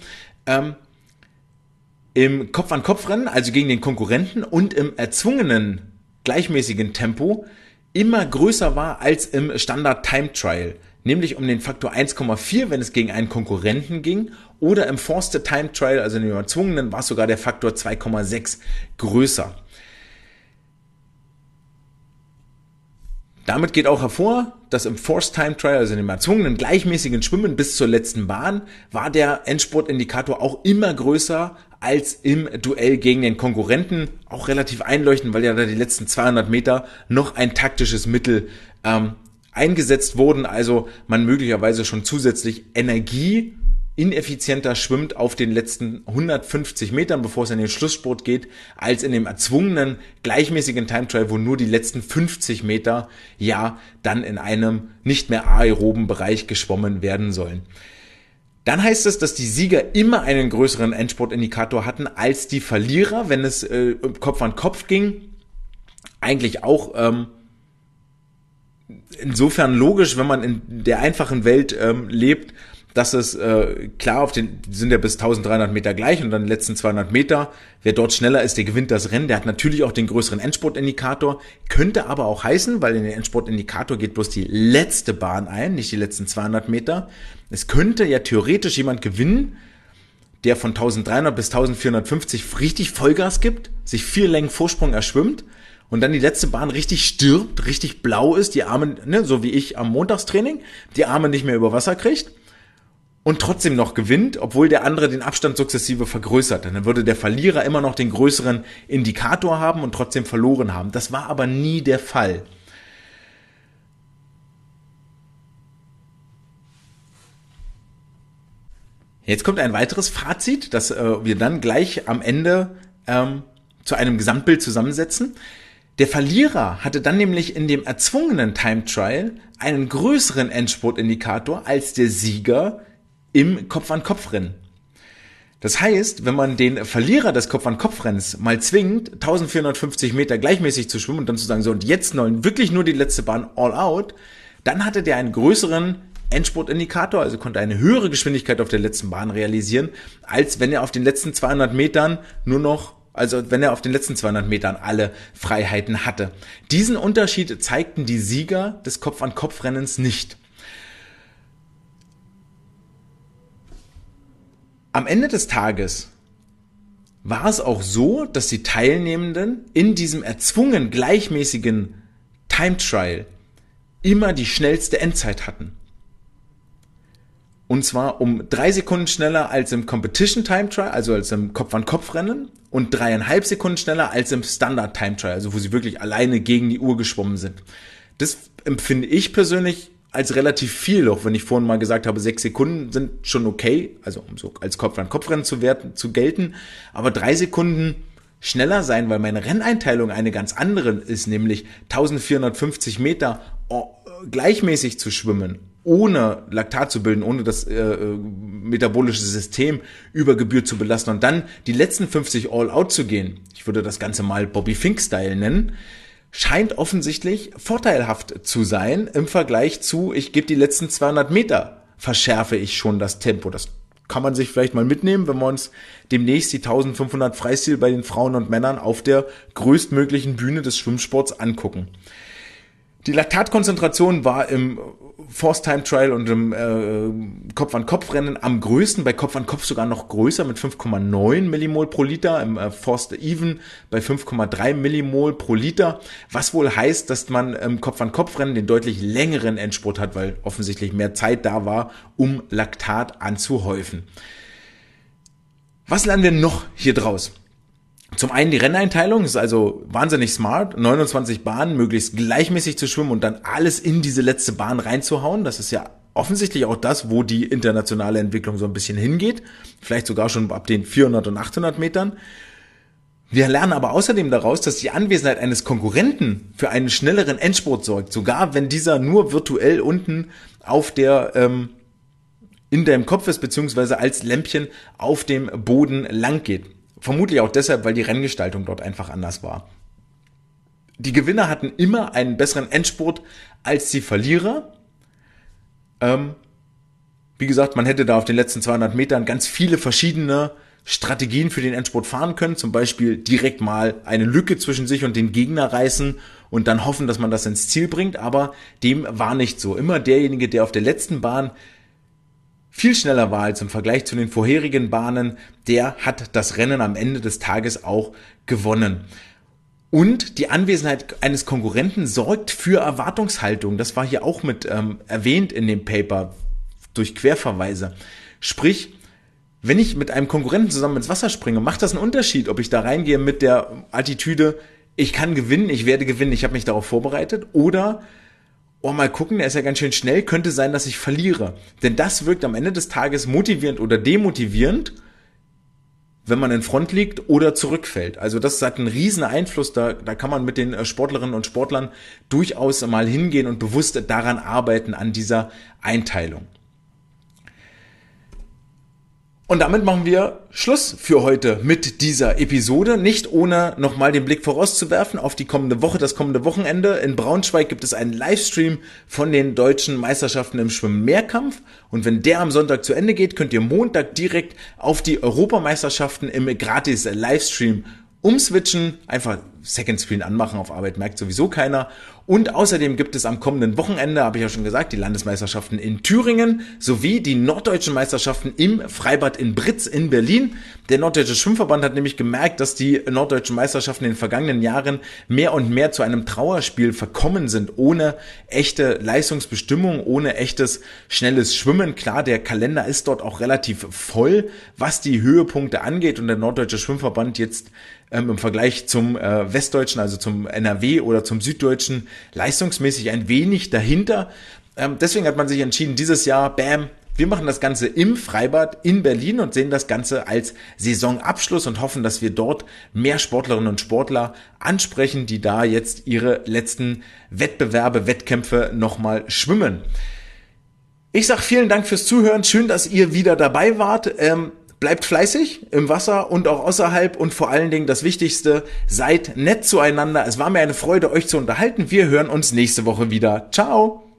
Speaker 1: im Kopf-an-Kopf-Rennen, also gegen den Konkurrenten, und im erzwungenen gleichmäßigen Tempo immer größer war als im Standard-Time-Trial, nämlich um den Faktor 1,4, wenn es gegen einen Konkurrenten ging, oder im Forced Time Trial, also in dem erzwungenen, war es sogar der Faktor 2,6 größer. Damit geht auch hervor, dass im Forced Time Trial, also in dem erzwungenen gleichmäßigen Schwimmen bis zur letzten Bahn, war der Endspurtindikator auch immer größer als im Duell gegen den Konkurrenten. Auch relativ einleuchtend, weil ja da die letzten 200 Meter noch ein taktisches Mittel eingesetzt wurden, also man möglicherweise schon zusätzlich Energie ineffizienter schwimmt auf den letzten 150 Metern, bevor es in den Schlussspurt geht, als in dem erzwungenen, gleichmäßigen Time Trial, wo nur die letzten 50 Meter dann in einem nicht mehr aeroben Bereich geschwommen werden sollen. Dann heißt es, dass die Sieger immer einen größeren Endspurtindikator hatten als die Verlierer, wenn es Kopf an Kopf ging. Eigentlich auch insofern logisch, wenn man in der einfachen Welt lebt, dass es klar, sind ja bis 1300 Meter gleich und dann die letzten 200 Meter, wer dort schneller ist, der gewinnt das Rennen. Der hat natürlich auch den größeren Endspurtindikator, könnte aber auch heißen, weil in den Endspurtindikator geht bloß die letzte Bahn ein, nicht die letzten 200 Meter. Es könnte ja theoretisch jemand gewinnen, der von 1300 bis 1450 richtig Vollgas gibt, sich 4 Längen Vorsprung erschwimmt und dann die letzte Bahn richtig stirbt, richtig blau ist, die Arme, so wie ich am Montagstraining, die Arme nicht mehr über Wasser kriegt und trotzdem noch gewinnt, obwohl der andere den Abstand sukzessive vergrößert. Dann würde der Verlierer immer noch den größeren Indikator haben und trotzdem verloren haben. Das war aber nie der Fall. Jetzt kommt ein weiteres Fazit, das wir dann gleich am Ende zu einem Gesamtbild zusammensetzen. Der Verlierer hatte dann nämlich in dem erzwungenen Time Trial einen größeren Endspurtindikator als der Sieger im Kopf-an-Kopf-Rennen. Das heißt, wenn man den Verlierer des Kopf-an-Kopf-Rennens mal zwingt, 1450 Meter gleichmäßig zu schwimmen und dann zu sagen, so und jetzt wirklich nur die letzte Bahn all out, dann hatte der einen größeren Endspurtindikator, also konnte eine höhere Geschwindigkeit auf der letzten Bahn realisieren, als wenn er auf den letzten 200 Metern wenn er auf den letzten 200 Metern alle Freiheiten hatte. Diesen Unterschied zeigten die Sieger des Kopf-an-Kopf-Rennens nicht. Am Ende des Tages war es auch so, dass die Teilnehmenden in diesem erzwungen gleichmäßigen Time Trial immer die schnellste Endzeit hatten. Und zwar um 3 Sekunden schneller als im Competition Time Trial, also als im Kopf-an-Kopf-Rennen, und 3,5 Sekunden schneller als im Standard Time Trial, also wo sie wirklich alleine gegen die Uhr geschwommen sind. Das empfinde ich persönlich als relativ viel, auch wenn ich vorhin mal gesagt habe, 6 Sekunden sind schon okay, also um so als Kopf-an-Kopf-Rennen zu gelten, aber 3 Sekunden schneller sein, weil meine Renneinteilung eine ganz andere ist, nämlich 1450 Meter gleichmäßig zu schwimmen, ohne Laktat zu bilden, ohne das metabolische System über Gebühr zu belasten und dann die letzten 50 all out zu gehen, ich würde das Ganze mal Bobby Fink-Style nennen, scheint offensichtlich vorteilhaft zu sein im Vergleich zu, ich gebe die letzten 200 Meter, verschärfe ich schon das Tempo. Das kann man sich vielleicht mal mitnehmen, wenn wir uns demnächst die 1500 Freistil bei den Frauen und Männern auf der größtmöglichen Bühne des Schwimmsports angucken. Die Laktatkonzentration war im Forced Time Trial und im Kopf-an-Kopf-Rennen am größten, bei Kopf-an-Kopf sogar noch größer mit 5,9 Millimol pro Liter, im Forced Even bei 5,3 Millimol pro Liter, was wohl heißt, dass man im Kopf-an-Kopf-Rennen den deutlich längeren Endspurt hat, weil offensichtlich mehr Zeit da war, um Laktat anzuhäufen. Was lernen wir noch hier draus? Zum einen die Renneinteilung, ist also wahnsinnig smart, 29 Bahnen möglichst gleichmäßig zu schwimmen und dann alles in diese letzte Bahn reinzuhauen. Das ist ja offensichtlich auch das, wo die internationale Entwicklung so ein bisschen hingeht, vielleicht sogar schon ab den 400 und 800 Metern. Wir lernen aber außerdem daraus, dass die Anwesenheit eines Konkurrenten für einen schnelleren Endspurt sorgt, sogar wenn dieser nur virtuell unten auf der in deinem Kopf ist, beziehungsweise als Lämpchen auf dem Boden lang geht. Vermutlich auch deshalb, weil die Renngestaltung dort einfach anders war. Die Gewinner hatten immer einen besseren Endspurt als die Verlierer. Wie gesagt, man hätte da auf den letzten 200 Metern ganz viele verschiedene Strategien für den Endspurt fahren können. Zum Beispiel direkt mal eine Lücke zwischen sich und den Gegner reißen und dann hoffen, dass man das ins Ziel bringt. Aber dem war nicht so. Immer derjenige, der auf der letzten Bahn viel schneller war als im Vergleich zu den vorherigen Bahnen, der hat das Rennen am Ende des Tages auch gewonnen. Und die Anwesenheit eines Konkurrenten sorgt für Erwartungshaltung. Das war hier auch mit erwähnt in dem Paper durch Querverweise. Sprich, wenn ich mit einem Konkurrenten zusammen ins Wasser springe, macht das einen Unterschied, ob ich da reingehe mit der Attitüde, ich kann gewinnen, ich werde gewinnen, ich habe mich darauf vorbereitet, oder mal gucken, der ist ja ganz schön schnell, könnte sein, dass ich verliere. Denn das wirkt am Ende des Tages motivierend oder demotivierend, wenn man in Front liegt oder zurückfällt. Also das hat einen riesen Einfluss, da kann man mit den Sportlerinnen und Sportlern durchaus mal hingehen und bewusst daran arbeiten, an dieser Einteilung. Und damit machen wir Schluss für heute mit dieser Episode. Nicht ohne nochmal den Blick vorauszuwerfen auf die kommende Woche, das kommende Wochenende. In Braunschweig gibt es einen Livestream von den deutschen Meisterschaften im Schwimm-Mehrkampf. Und wenn der am Sonntag zu Ende geht, könnt ihr Montag direkt auf die Europameisterschaften im Gratis-Livestream umswitchen. Einfach Second Screen anmachen, auf Arbeit merkt sowieso keiner. Und außerdem gibt es am kommenden Wochenende, habe ich ja schon gesagt, die Landesmeisterschaften in Thüringen sowie die norddeutschen Meisterschaften im Freibad in Britz in Berlin. Der Norddeutsche Schwimmverband hat nämlich gemerkt, dass die norddeutschen Meisterschaften in den vergangenen Jahren mehr und mehr zu einem Trauerspiel verkommen sind, ohne echte Leistungsbestimmung, ohne echtes schnelles Schwimmen. Klar, der Kalender ist dort auch relativ voll, was die Höhepunkte angeht, und der Norddeutsche Schwimmverband jetzt im Vergleich zum Westdeutschen, also zum NRW oder zum Süddeutschen, leistungsmäßig ein wenig dahinter. Deswegen hat man sich entschieden, dieses Jahr, wir machen das Ganze im Freibad in Berlin und sehen das Ganze als Saisonabschluss und hoffen, dass wir dort mehr Sportlerinnen und Sportler ansprechen, die da jetzt ihre letzten Wettkämpfe nochmal schwimmen. Ich sage vielen Dank fürs Zuhören, schön, dass ihr wieder dabei wart. Bleibt fleißig im Wasser und auch außerhalb, und vor allen Dingen das Wichtigste, seid nett zueinander. Es war mir eine Freude, euch zu unterhalten. Wir hören uns nächste Woche wieder. Ciao!